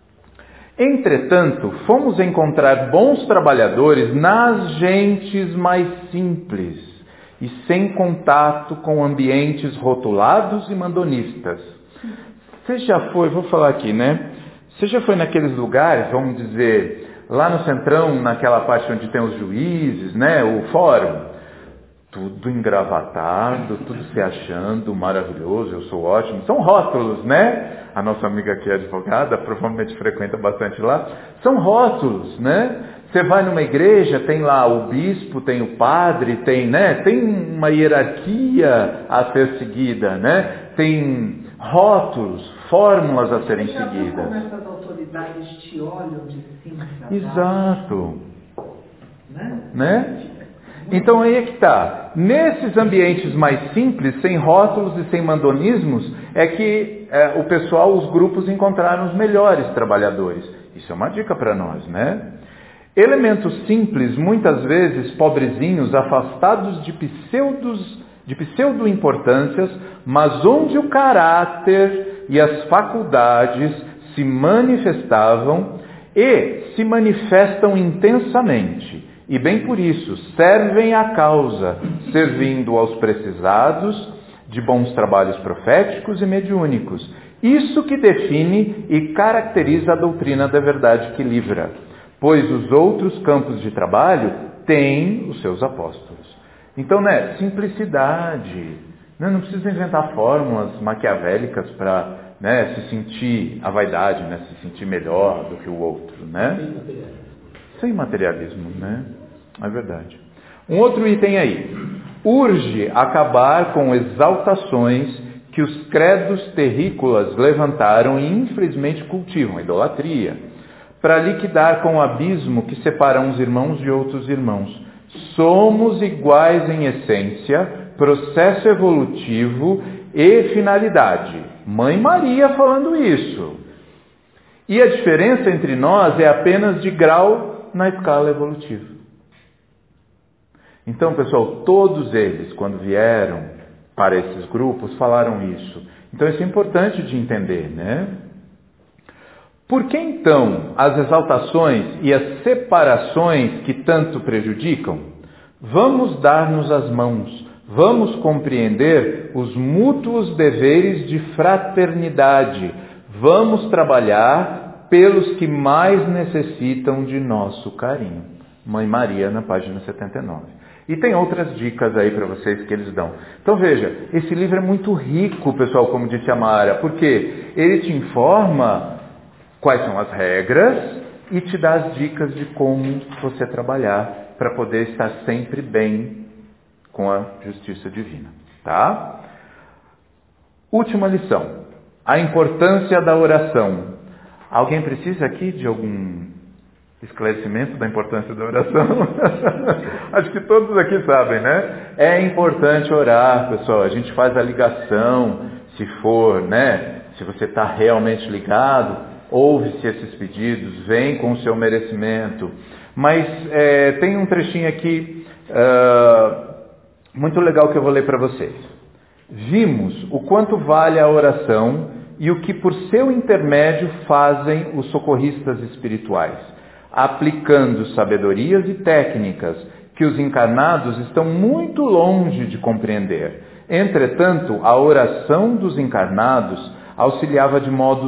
Entretanto, fomos encontrar bons trabalhadores nas gentes mais simples e sem contato com ambientes rotulados e mandonistas. Você já foi, vou falar aqui, né? Você já foi naqueles lugares, vamos dizer, lá no Centrão, naquela parte onde tem os juízes, né? O fórum. Tudo engravatado, tudo se achando maravilhoso, eu sou ótimo. São rótulos, né? A nossa amiga aqui é advogada, provavelmente frequenta bastante lá. São rótulos, né? Você vai numa igreja, tem lá o bispo, tem o padre, tem, né? Tem uma hierarquia a ser seguida, né? Tem rótulos, fórmulas a serem seguidas. Como essas autoridades te olham de cima para baixo? Exato. Né? Né? Então aí é que está. Nesses ambientes mais simples, sem rótulos e sem mandonismos, é que é, o pessoal, os grupos encontraram os melhores trabalhadores. Isso é uma dica para nós, né? Elementos simples, muitas vezes pobrezinhos, afastados de pseudos, de pseudo-importâncias, mas onde o caráter e as faculdades se manifestavam e se manifestam intensamente. E bem por isso, servem à causa, servindo aos precisados de bons trabalhos proféticos e mediúnicos. Isso que define e caracteriza a doutrina da verdade que livra, pois os outros campos de trabalho têm os seus apóstolos. Então, né, simplicidade. Né, não precisa inventar fórmulas maquiavélicas para, né, se sentir a vaidade, né, se sentir melhor do que o outro, né? Sem materialismo, né? É verdade. Um outro item aí. Urge acabar com exaltações que os credos terrícolas levantaram e infelizmente cultivam, a idolatria, para liquidar com o abismo que separa uns irmãos de outros irmãos. Somos iguais em essência, processo evolutivo e finalidade. Mãe Maria falando isso. E a diferença entre nós é apenas de grau na escala evolutiva. Então, pessoal, todos eles, quando vieram para esses grupos, falaram isso. Então, isso é importante de entender, né? Por que, então, as exaltações e as separações que tanto prejudicam? Vamos dar-nos as mãos, vamos compreender os mútuos deveres de fraternidade, vamos trabalhar pelos que mais necessitam de nosso carinho. Mãe Maria, na página setenta e nove. E tem outras dicas aí para vocês que eles dão. Então veja, esse livro é muito rico, pessoal, como disse a Mara, porque ele te informa quais são as regras e te dá as dicas de como você trabalhar para poder estar sempre bem com a justiça divina. Tá? Última lição. A importância da oração. Alguém precisa aqui de algum esclarecimento da importância da oração? Acho que todos aqui sabem, né? É importante orar, pessoal. A gente faz a ligação, se for, né? Se você está realmente ligado, ouve-se esses pedidos, vem com o seu merecimento. Mas é, tem um trechinho aqui uh, muito legal que eu vou ler para vocês. Vimos o quanto vale a oração e o que por seu intermédio fazem os socorristas espirituais, aplicando sabedorias e técnicas que os encarnados estão muito longe de compreender. Entretanto, a oração dos encarnados auxiliava de modo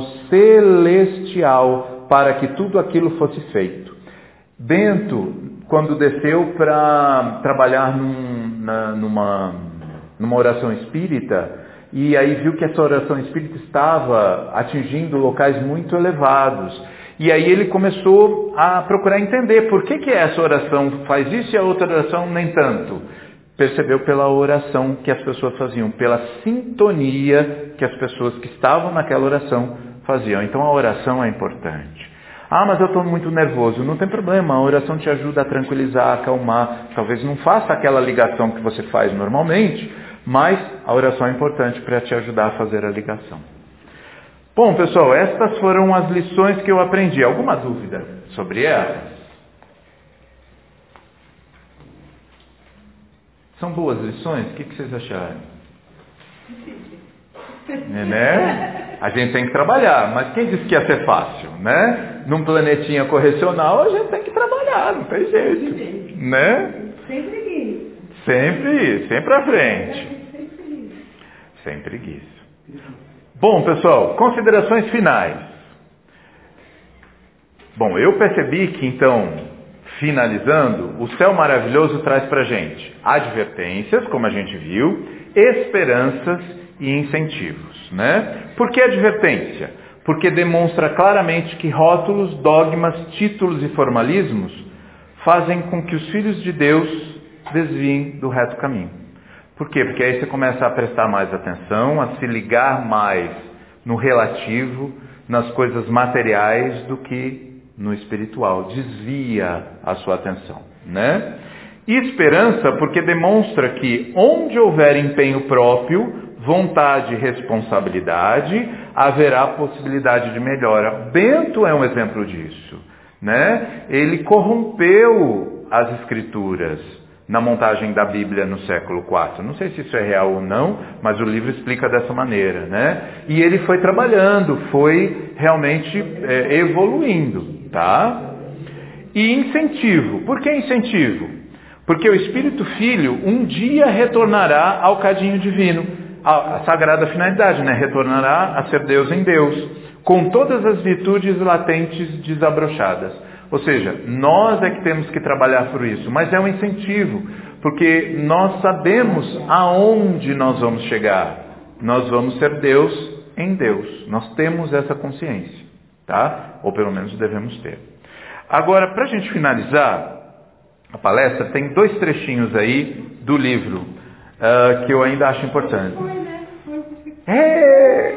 celestial para que tudo aquilo fosse feito. Bento, quando desceu para trabalhar num, na, numa, numa oração espírita, e aí viu que essa oração espírita estava atingindo locais muito elevados. E aí ele começou a procurar entender por que, que essa oração faz isso e a outra oração nem tanto. Percebeu pela oração que as pessoas faziam, pela sintonia que as pessoas que estavam naquela oração faziam. Então a oração é importante. Ah, mas eu estou muito nervoso. Não tem problema, a oração te ajuda a tranquilizar, a acalmar. Talvez não faça aquela ligação que você faz normalmente, mas a oração é importante para te ajudar a fazer a ligação. Bom, pessoal, estas foram as lições que eu aprendi. Alguma dúvida sobre elas? São boas lições? O que, que vocês acharam? É, né? A gente tem que trabalhar, mas quem disse que ia ser fácil, né? Num planetinha correcional, a gente tem que trabalhar, não tem jeito, né? Sempre isso. Sempre, sempre à frente. Sem preguiça. Bom, pessoal, considerações finais. Bom, eu percebi que, então, finalizando, o céu maravilhoso traz para a gente advertências, como a gente viu, esperanças e incentivos, né? Por que advertência? Porque demonstra claramente que rótulos, dogmas, títulos e formalismos fazem com que os filhos de Deus desviem do reto caminho. Por quê? Porque aí você começa a prestar mais atenção, a se ligar mais no relativo, nas coisas materiais do que no espiritual. Desvia a sua atenção, né? E esperança porque demonstra que onde houver empenho próprio, vontade e responsabilidade, haverá possibilidade de melhora. Bento é um exemplo disso, né? Ele corrompeu as escrituras na montagem da Bíblia no século quatro. Não sei se isso é real ou não, mas o livro explica dessa maneira, né? E ele foi trabalhando, foi realmente é, evoluindo, tá? E incentivo. Por que incentivo? Porque o Espírito Filho um dia retornará ao cadinho divino, a, a sagrada finalidade, né? Retornará a ser Deus em Deus, com todas as virtudes latentes desabrochadas. Ou seja, nós é que temos que trabalhar por isso, mas é um incentivo, porque nós sabemos aonde nós vamos chegar. Nós vamos ser Deus em Deus. Nós temos essa consciência, tá? Ou pelo menos devemos ter. Agora, para a gente finalizar, a palestra, tem dois trechinhos aí do livro uh, que eu ainda acho importante. É!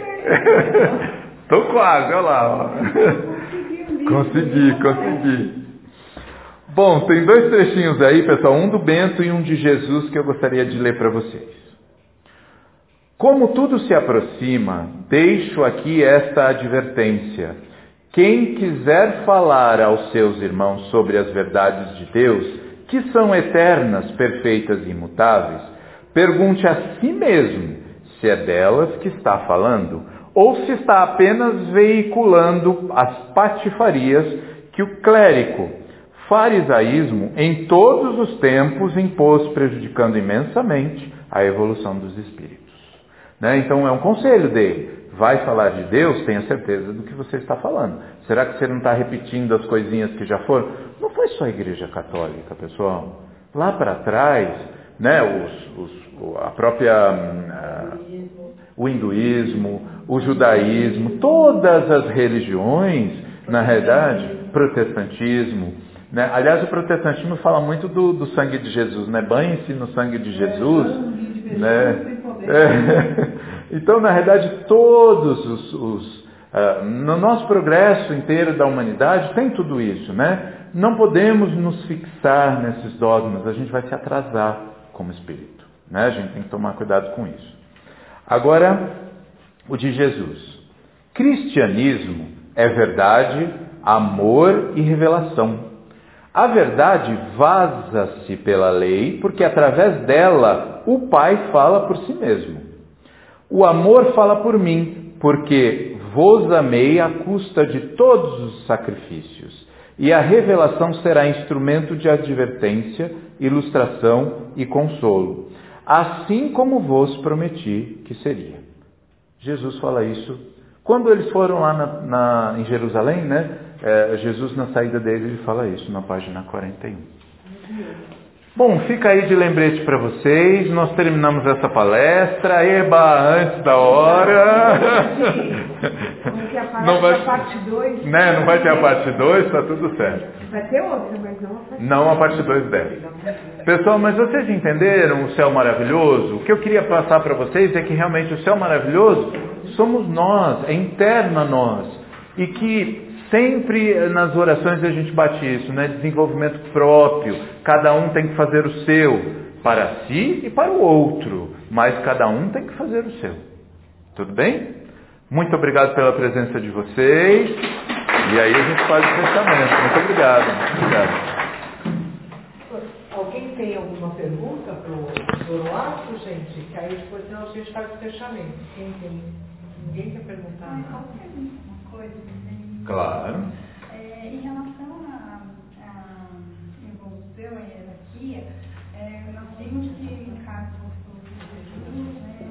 Tô quase, olha lá. Ó. Consegui, consegui. Bom, tem dois trechinhos aí, pessoal, um do Bento e um de Jesus que eu gostaria de ler para vocês. Como tudo se aproxima, deixo aqui esta advertência. Quem quiser falar aos seus irmãos sobre as verdades de Deus, que são eternas, perfeitas e imutáveis, pergunte a si mesmo se é delas que está falando, ou se está apenas veiculando as patifarias que o clérigo, farisaísmo, em todos os tempos impôs, prejudicando imensamente a evolução dos espíritos. Né? Então é um conselho dele. Vai falar de Deus, tenha certeza do que você está falando. Será que você não está repetindo as coisinhas que já foram? Não foi só a Igreja Católica, pessoal. Lá para trás, né, os, os, a própria, uh, o hinduísmo, o judaísmo, todas as religiões, na realidade, protestantismo. Né? Aliás, o protestantismo fala muito do, do sangue de Jesus, né? Banhe-se no sangue de Jesus. Né? É. Então, na realidade, todos os, os uh, no nosso progresso inteiro da humanidade tem tudo isso, né? Não podemos nos fixar nesses dogmas, a gente vai se atrasar como espírito, né? A gente tem que tomar cuidado com isso. Agora, o de Jesus. Cristianismo é verdade, amor e revelação. A verdade vaza-se pela lei, porque através dela o Pai fala por si mesmo. O amor fala por mim, porque vos amei à custa de todos os sacrifícios. E a revelação será instrumento de advertência, ilustração e consolo, assim como vos prometi que seria. Jesus fala isso. Quando eles foram lá na, na, em Jerusalém, né? É, Jesus, na saída dele, ele fala isso, na página quarenta e um. Bom, fica aí de lembrete para vocês. Nós terminamos essa palestra. Eba, antes da hora. Não vai, parte dois, né? Não vai ter a parte dois, está tudo certo. Vai ter outra, mas não a parte dois. Não a parte dois dessa. Pessoal, mas vocês entenderam o céu maravilhoso? O que eu queria passar para vocês é que realmente o céu maravilhoso somos nós, é interno a nós. E que sempre nas orações a gente bate isso, né? Desenvolvimento próprio. Cada um tem que fazer o seu para si e para o outro. Mas cada um tem que fazer o seu. Tudo bem? Muito obrigado pela presença de vocês. E aí a gente faz o fechamento. Muito obrigado. Muito obrigado. Alguém tem alguma pergunta para o Zoroastro, gente? Que aí depois não, a gente faz o fechamento. Quem tem? Ninguém quer perguntar? Ah, só uma coisa. Claro. É, em relação à evolução e hierarquia, é, nós vimos que no caso do Jesus, né,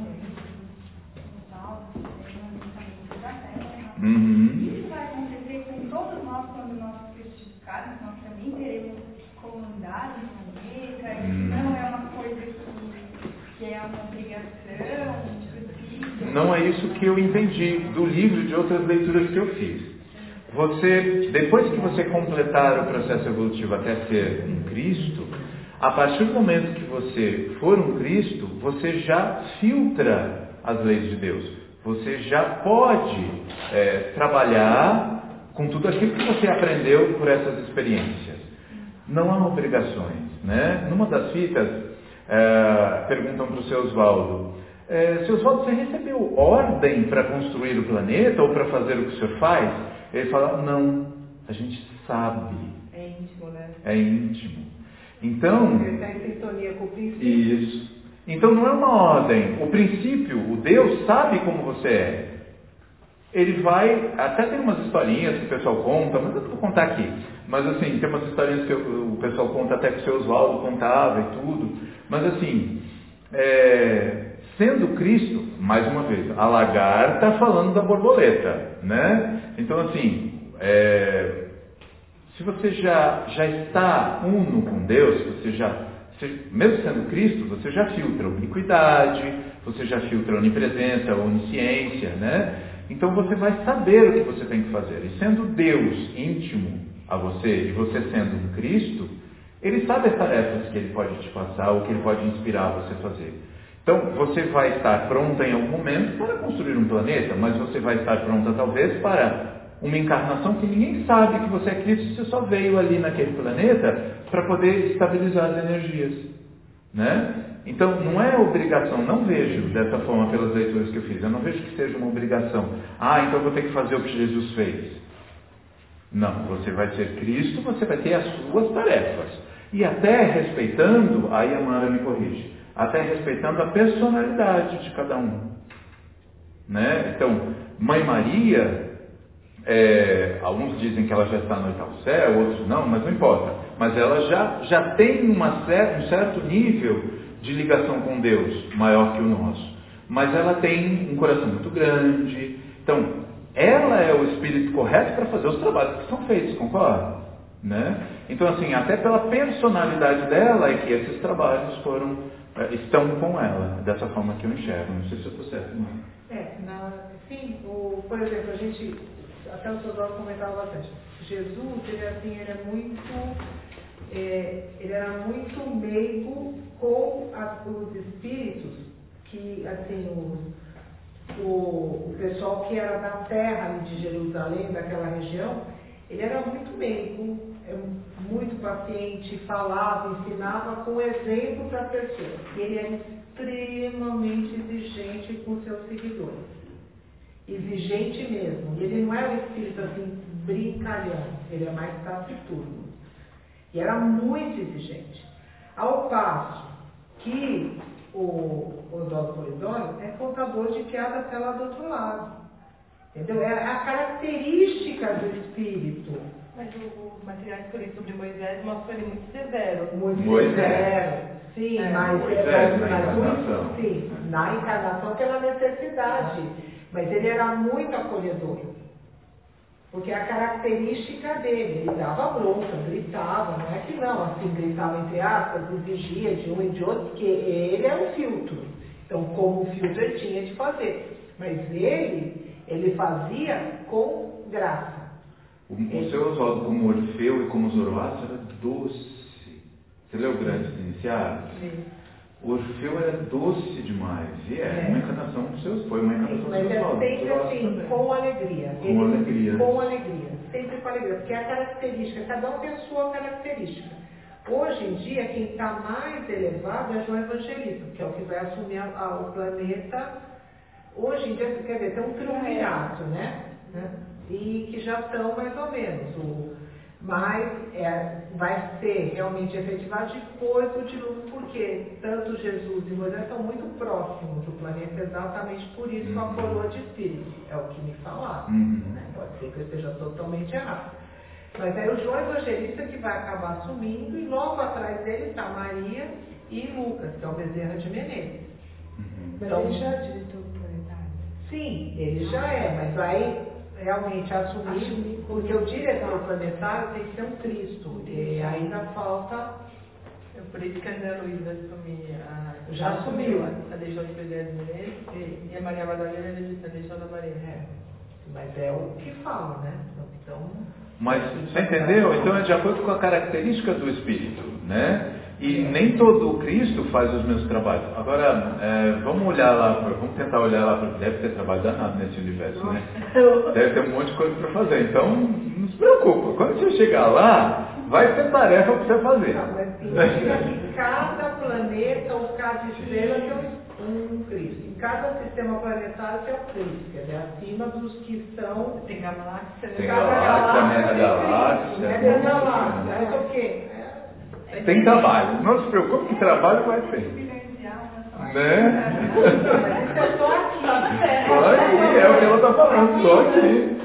o Paulo, da Terra, uhum. Isso vai acontecer com todos nós quando nós frutificarmos, nós também teremos comunidade no planeta, uhum. Não é uma coisa que, que é uma obrigação, precisa. Não é isso que eu entendi do livro e de outras leituras que eu fiz. Você, depois que você completar o processo evolutivo até ser um Cristo, a partir do momento que você for um Cristo, você já filtra as leis de Deus. Você já pode é, trabalhar com tudo aquilo que você aprendeu por essas experiências. Não há obrigações, né? Numa das fitas, é, perguntam para o seu Oswaldo, é, seu Oswaldo, você recebeu ordem para construir o planeta ou para fazer o que o senhor faz? Ele fala, não, a gente sabe. É íntimo, né? É íntimo. Então... Ele está em sintonia com o princípio. Isso. Então não é uma ordem. O princípio, o Deus sabe como você é. Ele vai... Até tem umas historinhas que o pessoal conta, mas eu não vou contar aqui. Mas assim, tem umas historinhas que o pessoal conta até que o seu Oswaldo contava e tudo. Mas assim, é... sendo Cristo, mais uma vez, a lagarta falando da borboleta, né? Então, assim, é, se você já, já está uno com Deus, você já, você, mesmo sendo Cristo, você já filtra a ubiquidade, você já filtra a onipresença, a onisciência, né? Então você vai saber o que você tem que fazer. E sendo Deus íntimo a você, e você sendo um Cristo, Ele sabe as tarefas que ele pode te passar ou que ele pode inspirar você a fazer. Então, você vai estar pronta em algum momento para construir um planeta, mas você vai estar pronta talvez para uma encarnação que ninguém sabe que você é Cristo, você só veio ali naquele planeta para poder estabilizar as energias, né? Então, não é obrigação, não vejo dessa forma pelas leituras que eu fiz, eu não vejo que seja uma obrigação. Ah, então eu vou ter que fazer o que Jesus fez. Não, você vai ser Cristo, você vai ter as suas tarefas. E até respeitando, aí a Amanda me corrige, até respeitando a personalidade de cada um. Né? Então, Mãe Maria, é, alguns dizem que ela já está no oitavo céu, outros não, mas não importa. Mas ela já, já tem uma, um certo nível de ligação com Deus, maior que o nosso. Mas ela tem um coração muito grande. Então, ela é o espírito correto para fazer os trabalhos que são feitos, concorda? Né? Então, assim, até pela personalidade dela é que esses trabalhos foram, estão com ela, dessa forma que eu enxergo. Não sei se eu estou certo, não. É, na, sim, o, por exemplo, a gente, até o Sodoro comentava bastante, Jesus, ele, assim, ele é muito, é, ele era muito meigo com a, os espíritos, que, assim, os, o, o pessoal que era da terra ali de Jerusalém, daquela região, ele era muito meigo, muito paciente, falava, ensinava com exemplo para a pessoa. E ele era extremamente exigente com seus seguidores. Exigente mesmo. Ele não é um espírito assim, brincalhão, ele é mais taciturno. E era muito exigente. Ao passo que o, o doutor Polidoro é contador de piada até lá do outro lado. Entendeu? É a característica do espírito. Mas o, o material que eu li sobre Moisés mostra ele muito severo. Muito Moisés. severo. Sim, É, mas, Moisés, é, na mas encarnação. muito, sim, na encarnação pela necessidade. Mas ele era muito acolhedor. Porque a característica dele, ele dava bronca, gritava, não é que não, assim, gritava entre aspas, exigia de um e de outro, porque ele é um filtro. Então, como um filtro ele tinha de fazer. Mas ele, ele fazia com graça. O, o seu Oswaldo, como Orfeu e como Zoroastro, era doce. Você leu Grandes Iniciados? Sim. O Orfeu era doce demais. E é, é. uma encarnação dos seus, foi uma encarnação dos Mas seus é olhos. sempre assim, com alegria. Com Ele, alegria. Com alegria. Sempre com alegria. Porque é a característica, cada um tem a sua característica. Hoje em dia, quem está mais elevado é João Evangelista, que é o que vai assumir a, a, o planeta. Hoje em dia, quer dizer, tem um triunvirato, né? né? E que já estão mais ou menos. O, mas é, vai ser realmente efetivado depois do dilúvio, porque tanto Jesus e Moisés são muito próximos do planeta, exatamente por isso uhum. a coroa de espírito. É o que me falaram. Uhum. Né? Pode ser que eu esteja totalmente errado. Mas é o João Evangelista que vai acabar assumindo, e logo atrás dele está Maria e Lucas, que é o Bezerra de Menezes. Uhum. Então, mas ele já é diretor planetário? Sim, ele já é, mas vai realmente assumir, assumir porque o diretor planetário tem que ser um Cristo, e ainda falta. É por isso que a André Luiza assumir a. Já assumiu. A deixou de Bezerra de Menezes e a Maria Madalena a deixou da Maria. É. Mas é o que fala, né? Então. Mas, você entendeu? Então é de acordo com a característica do Espírito, né? E nem todo Cristo faz os meus trabalhos. Agora, é, vamos olhar lá, vamos tentar olhar lá, porque deve ter trabalho danado nesse universo, né? Deve ter um monte de coisa para fazer. Então, não se preocupa. Quando você chegar lá, vai ter tarefa para você fazer. Não, mas imagina que cada planeta ou cada estrela tem um Cristo. Em cada sistema planetário tem um Cristo, quer dizer, acima dos que são. Tem galáxia, tem galáxia, mega galáxia. Mega galáxia. É o quê? Tem trabalho. Não se preocupe que trabalho vai ter. Né? É só aqui. Só aqui, é o que ela está falando, só aqui.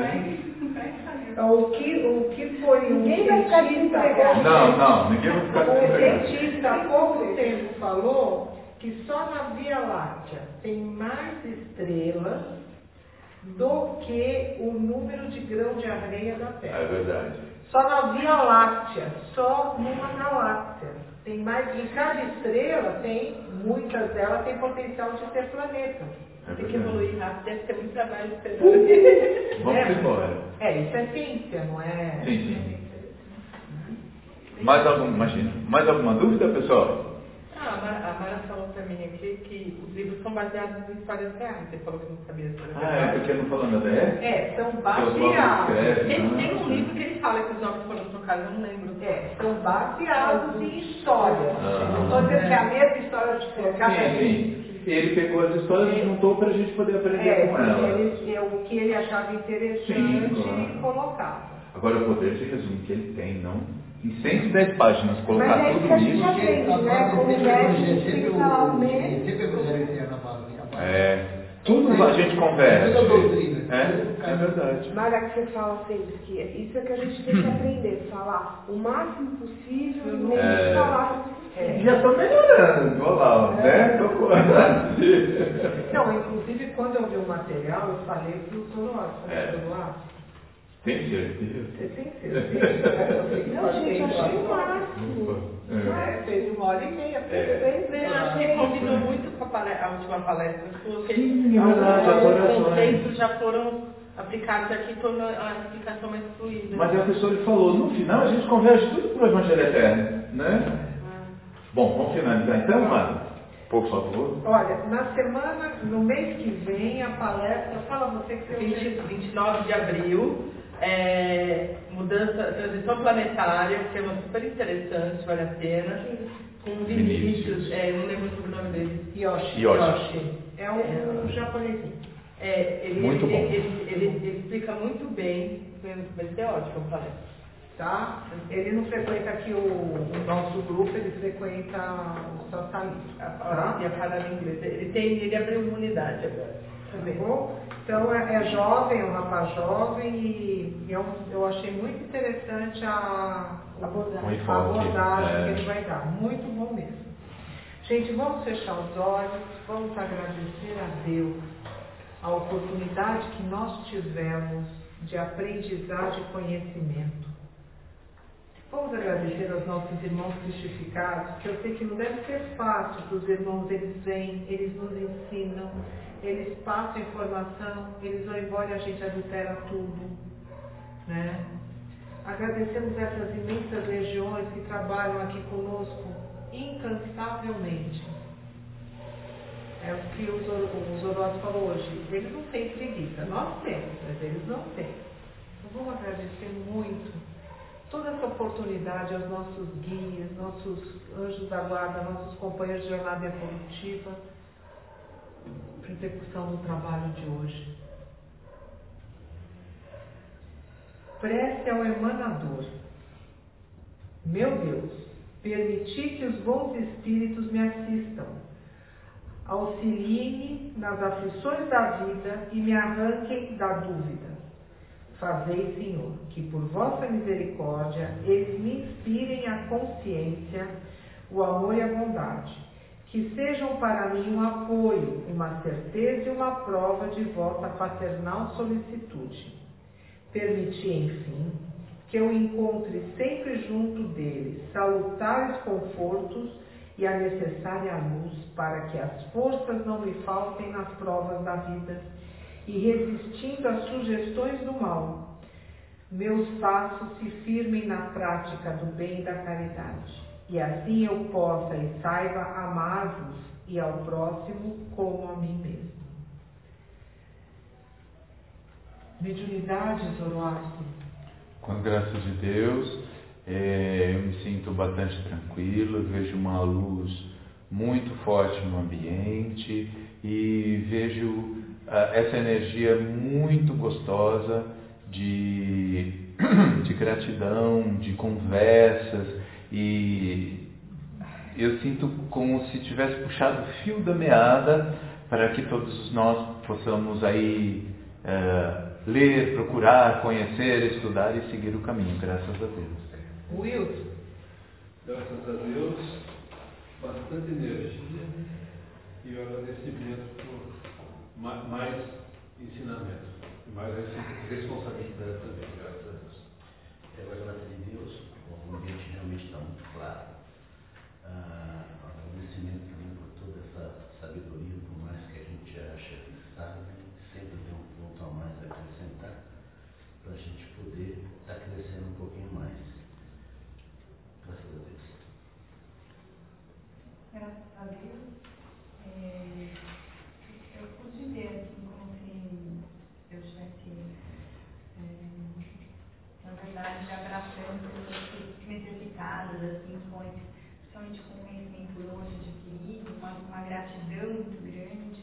O que, o que foi um ninguém vai ficar desempregado. Não, não, ninguém vai ficar desempregado. Um cientista há pouco tempo falou que só na Via Láctea tem mais estrelas do que o número de grão de areia da Terra. É verdade. Só na Via Láctea, só numa galáxia. Tem mais, em cada estrela tem, muitas delas têm potencial de ter planetas. É tem que evoluir rápido, deve ter muito trabalho esperando. Uh, vamos é, embora. É, isso é ciência, não é? Sim, sim. Mais algum, imagina, mais alguma dúvida, pessoal? Ah, a Mara, a Mara falou pra mim aqui que os livros são baseados em histórias reais. Você falou que não sabia se era Ah, verdade. é porque eu não falando da D R? É, são baseados. Tem, tem um livro que ele fala que os jogos foram trocados, eu não lembro. É, são baseados em histórias. Não estou dizendo que é a mesma história de cada Sim, sim. Ele pegou as histórias e juntou para a gente poder aprender é, com elas. Ele, é o que ele achava interessante sim, claro. E colocava. Agora o poder de resumo que ele tem, não? Em cento e dez páginas, colocar mas é tudo que a gente isso. aprende, né? Como médico, principalmente. Sempre evangelizar na base. É. Tudo a gente conversa. Tudo doutrina. É, é verdade. Mas é que você fala sempre que isso é que a gente tem que aprender, falar o máximo possível e menos é. falar. É. Já estou melhorando, olha lá, né? Não, inclusive quando eu vi o material, eu falei para o Zoroastro, é. Tem certeza? Você tem certeza? Não, gente, achei o máximo. É, fez uma hora e meia, perfeito. É. Eu achei que combinou muito com a, palestra, a última palestra. Porque sim, os conceitos já foram aplicados aqui, tornando a explicação mais fluida. Mas a pessoa lhe falou, no final a gente converge tudo para o Evangelho Eterno, né? Ah. Bom, vamos finalizar então, Mara? Por favor. Olha, na semana, no mês que vem, a palestra, fala você que você... vinte e nove de abril. É, mudança, transição planetária, que é uma super interessante, vale a pena. Com Vinícius, é, não lembro o nome dele. Yoshi. Yoshi. É um, é. um japonesinho. É, ele, muito ele, bom. Ele, ele, ele explica muito bem, vai ser ótimo a palestra. Tá? Ele não frequenta aqui o, o nosso grupo, ele frequenta o Santalito. Tá? E a parada inglesa. Ele, tem, ele abriu uma unidade agora. Tá bom? Então é, é jovem, é um rapaz jovem e, e eu, eu achei muito interessante a abordagem, a abordagem é. que ele vai dar. Muito bom mesmo. Gente, vamos fechar os olhos, vamos agradecer a Deus a oportunidade que nós tivemos de aprendizagem e conhecimento. Vamos agradecer aos nossos irmãos cristificados, que eu sei que não deve ser fácil para os irmãos, eles vêm, eles nos ensinam, eles passam informação, eles vão embora e a gente adultera tudo. Né? Agradecemos essas imensas legiões que trabalham aqui conosco incansavelmente. É o que o Zoroastro falou hoje. Eles não têm preguiça, nós temos, mas eles não têm. Então vamos agradecer muito toda essa oportunidade aos nossos guias, nossos anjos da guarda, nossos companheiros de jornada evolutiva, para execução do trabalho de hoje. Prece ao emanador. Meu Deus, permiti que os bons espíritos me assistam. Auxiliem-me nas aflições da vida e me arranquem da dúvida. Fazei, Senhor, que por vossa misericórdia eles me inspirem a consciência, o amor e a bondade, que sejam para mim um apoio, uma certeza e uma prova de vossa paternal solicitude. Permiti, enfim, que eu encontre sempre junto deles salutares confortos e a necessária luz para que as forças não me faltem nas provas da vida e resistindo às sugestões do mal, meus passos se firmem na prática do bem e da caridade, e assim eu possa e saiba amar-vos e ao próximo como a mim mesmo. Mediunidade, Zoroastro. Com a graça de Deus, é, eu me sinto bastante tranquilo, vejo uma luz muito forte no ambiente e vejo essa energia muito gostosa de, de gratidão, de conversas, e eu sinto como se tivesse puxado o fio da meada para que todos nós possamos aí é, ler, procurar, conhecer, estudar e seguir o caminho, graças a Deus. Wilson. Graças a Deus, bastante energia e o agradecimento por mais ensinamento, mais responsabilidade também, graças a Deus. É a graça de Deus, o ambiente realmente está muito claro. Ah, agradecimento também por toda essa sabedoria, por mais que a gente ache que sabe, sempre tem um ponto a mais a acrescentar, para a gente poder estar crescendo um pouquinho mais. Para oportunidade de abraçando pessoas necessitadas, assim, principalmente com o conhecimento hoje adquirido, uma, uma gratidão muito grande.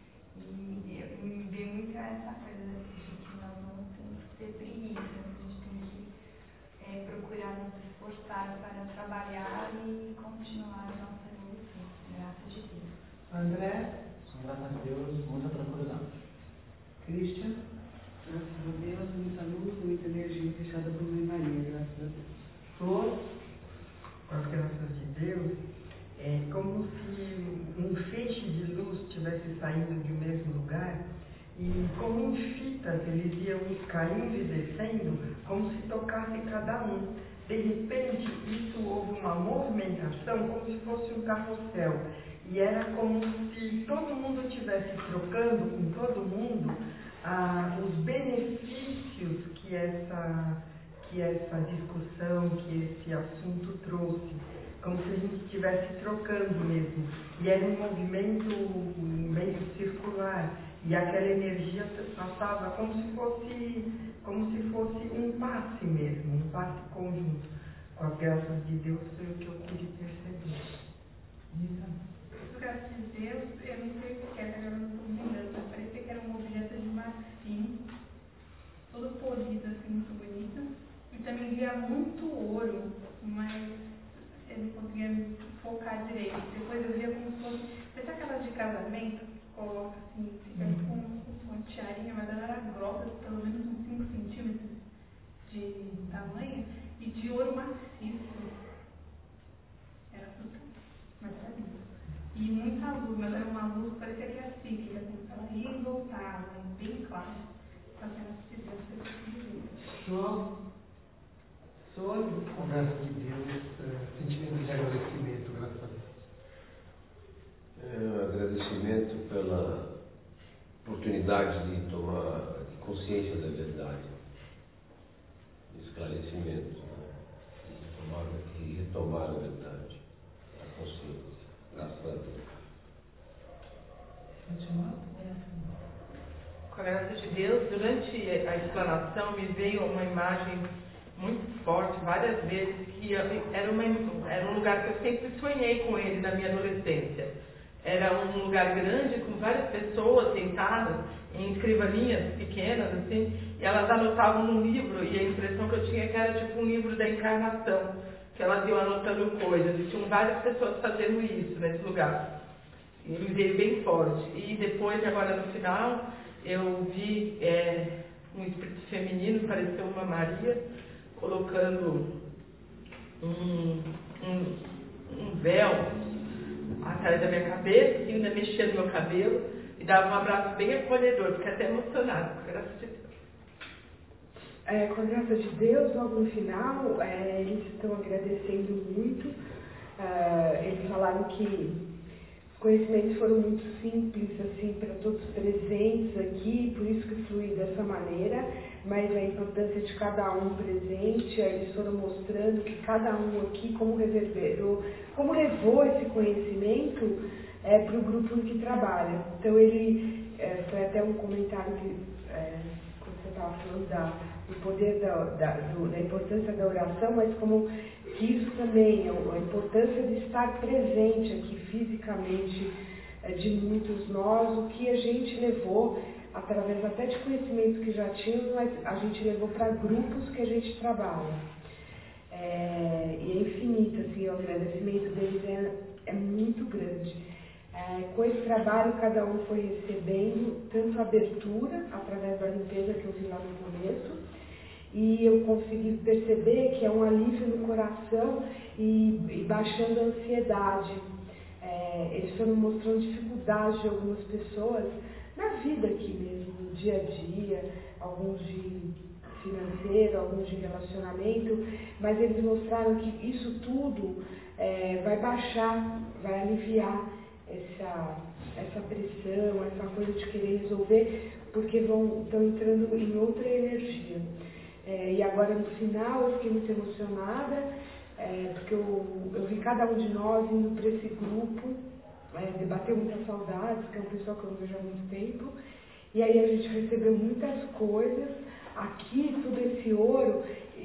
E eu, me veio muito essa coisa de que nós não temos que ter preguiça, a gente tem que é, procurar nos esforçar para trabalhar e continuar a nossa evolução, graças a Deus. André? Graças a Deus, muita tranquilidade. Christian? Graças a Deus, muita luz, muita energia fechada por Mãe Maria, graças a Deus. Flor? Com as graças de Deus, é como se um feixe de luz estivesse saindo do mesmo lugar e como em fitas eles iam caindo e descendo, como se tocasse cada um. De repente, isso houve uma movimentação como se fosse um carrossel. E era como se todo mundo estivesse trocando com todo mundo ah, os benefícios que essa, que essa discussão, que esse assunto trouxe. Como se a gente estivesse trocando mesmo. E era um movimento meio circular. E aquela energia passava como se fosse, como se fosse um passe mesmo, um passe conjunto. Com as graças de Deus foi o que eu pude perceber. Isso. Graças a Deus, eu não sei o que era, eu não estou lembrando, mas parecia que era um objeto de marfim, todo polido, assim, muito bonito. E também via muito ouro, mas eu não conseguia focar direito. Depois eu via como se fosse, sabe aquelas de casamento, coloca assim, fica com uma tiarinha, mas ela era grossa, pelo menos uns cinco centímetros de tamanho, e de ouro maciço. Era fruta, mas era lindo. E muita luz, mas era uma luz que parecia que era cíclica, assim, ela ia e voltava, bem clara. Só que ela se deu essa João? Sonho? Com graças de Deus, é, sentimento de agradecimento, graças a Deus. É um agradecimento pela oportunidade de tomar consciência da verdade, de esclarecimento, né? de, tomar, de retomar a verdade, a consciência. Graças a Deus. Com a graça de Deus, durante a explanação me veio uma imagem muito forte, várias vezes, que era, uma, era um lugar que eu sempre sonhei com ele na minha adolescência. Era um lugar grande, com várias pessoas sentadas em escrivaninhas pequenas, assim, e elas anotavam no livro, e a impressão que eu tinha é que era tipo um livro da encarnação, que elas iam anotando coisas, e tinham várias pessoas fazendo isso nesse lugar. E me veio bem forte. E depois, agora no final, eu vi é, um espírito feminino, pareceu uma Maria, colocando um, um, um véu atrás da minha cabeça, e ainda mexia no meu cabelo, e dava um abraço bem acolhedor, fiquei até emocionada, com a graça de Deus. É, com a graça de Deus, logo no final, é, eles estão agradecendo muito. É, eles falaram que os conhecimentos foram muito simples, assim, para todos presentes aqui, por isso que flui dessa maneira, mas a importância de cada um presente, eles foram mostrando que cada um aqui, como reverberou, como levou esse conhecimento é, para o grupo em que trabalha. Então, ele, é, foi até um comentário que, é, quando você estava falando da, do poder da, da, do, da importância da oração, mas como que isso também, a importância de estar presente aqui fisicamente é, de muitos nós, o que a gente levou, através até de conhecimentos que já tínhamos, mas a gente levou para grupos que a gente trabalha. É, e é infinito, assim, o agradecimento deles é, é muito grande. É, com esse trabalho, cada um foi recebendo tanto abertura, através da limpeza que eu vi lá no começo, e eu consegui perceber que é um alívio no coração e, e baixando a ansiedade. É, eles foram mostrando dificuldades de algumas pessoas na vida aqui mesmo, no dia a dia, alguns de financeiro, alguns de relacionamento, mas eles mostraram que isso tudo é, vai baixar, vai aliviar essa, essa pressão, essa coisa de querer resolver, porque vão, estão entrando em outra energia. É, e agora no final eu fiquei muito emocionada, é, porque eu, eu vi cada um de nós indo para esse grupo, é, debater muitas saudades, que é um pessoal que eu não vejo há muito tempo, e aí a gente recebeu muitas coisas, aqui tudo esse ouro,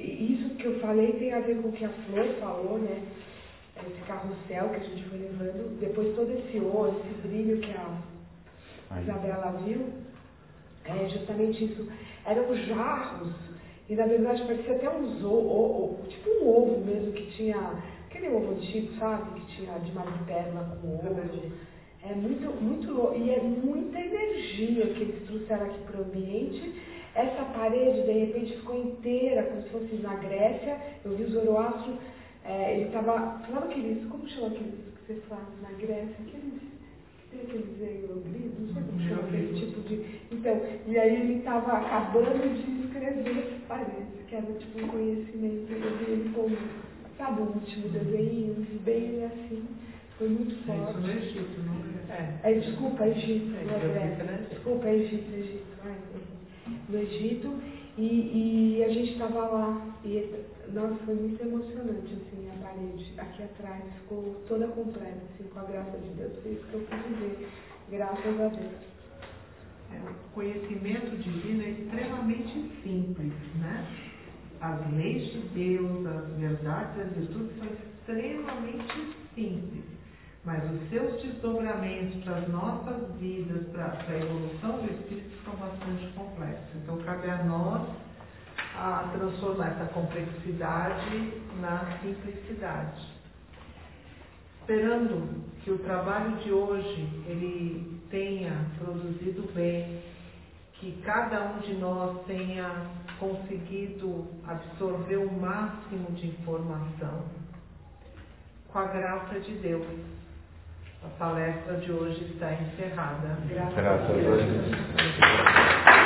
isso que eu falei tem a ver com o que a Flor falou, né? Esse carrossel que a gente foi levando, depois todo esse ouro, esse brilho que a Isabela viu, é justamente isso. Eram jarros, e na verdade parecia até uns ovos, tipo um ovo mesmo, que tinha, aquele ovo antigo, sabe? Que tinha de madrepérola com ovo. É muito, muito louco, e é muita energia que eles trouxeram aqui para o ambiente. Essa parede, de repente, ficou inteira, como se fosse na Grécia. Eu vi o Zoroastro, é, ele estava, sabe aqueles, como chama aqueles que você faz na Grécia? Aqueles, tem aqueles hieroglifos, não sei como chama aquele tipo de... Então, e aí ele estava acabando de escrever essa parede, que era tipo um conhecimento, eu vi ele como, sabe, o último desenho, bem assim. Foi muito forte. Isso no Egito, não é? É, desculpa, Egito, é, não é? Desculpa, Egito, Egito. Ai, no Egito, e, e a gente estava lá, e nossa, foi muito emocionante, assim, a parede aqui atrás, ficou toda completa, assim, com a graça de Deus. Foi isso que eu pude ver, graças a Deus. É, o conhecimento divino é extremamente simples, né? As leis de Deus, as verdades, as virtudes são extremamente simples. Mas os seus desdobramentos para as nossas vidas, para a evolução do Espírito, são bastante complexos. Então, cabe a nós a transformar essa complexidade na simplicidade. Esperando que o trabalho de hoje ele tenha produzido bem, que cada um de nós tenha conseguido absorver o máximo de informação, com a graça de Deus. A palestra de hoje está encerrada. Graças a Deus.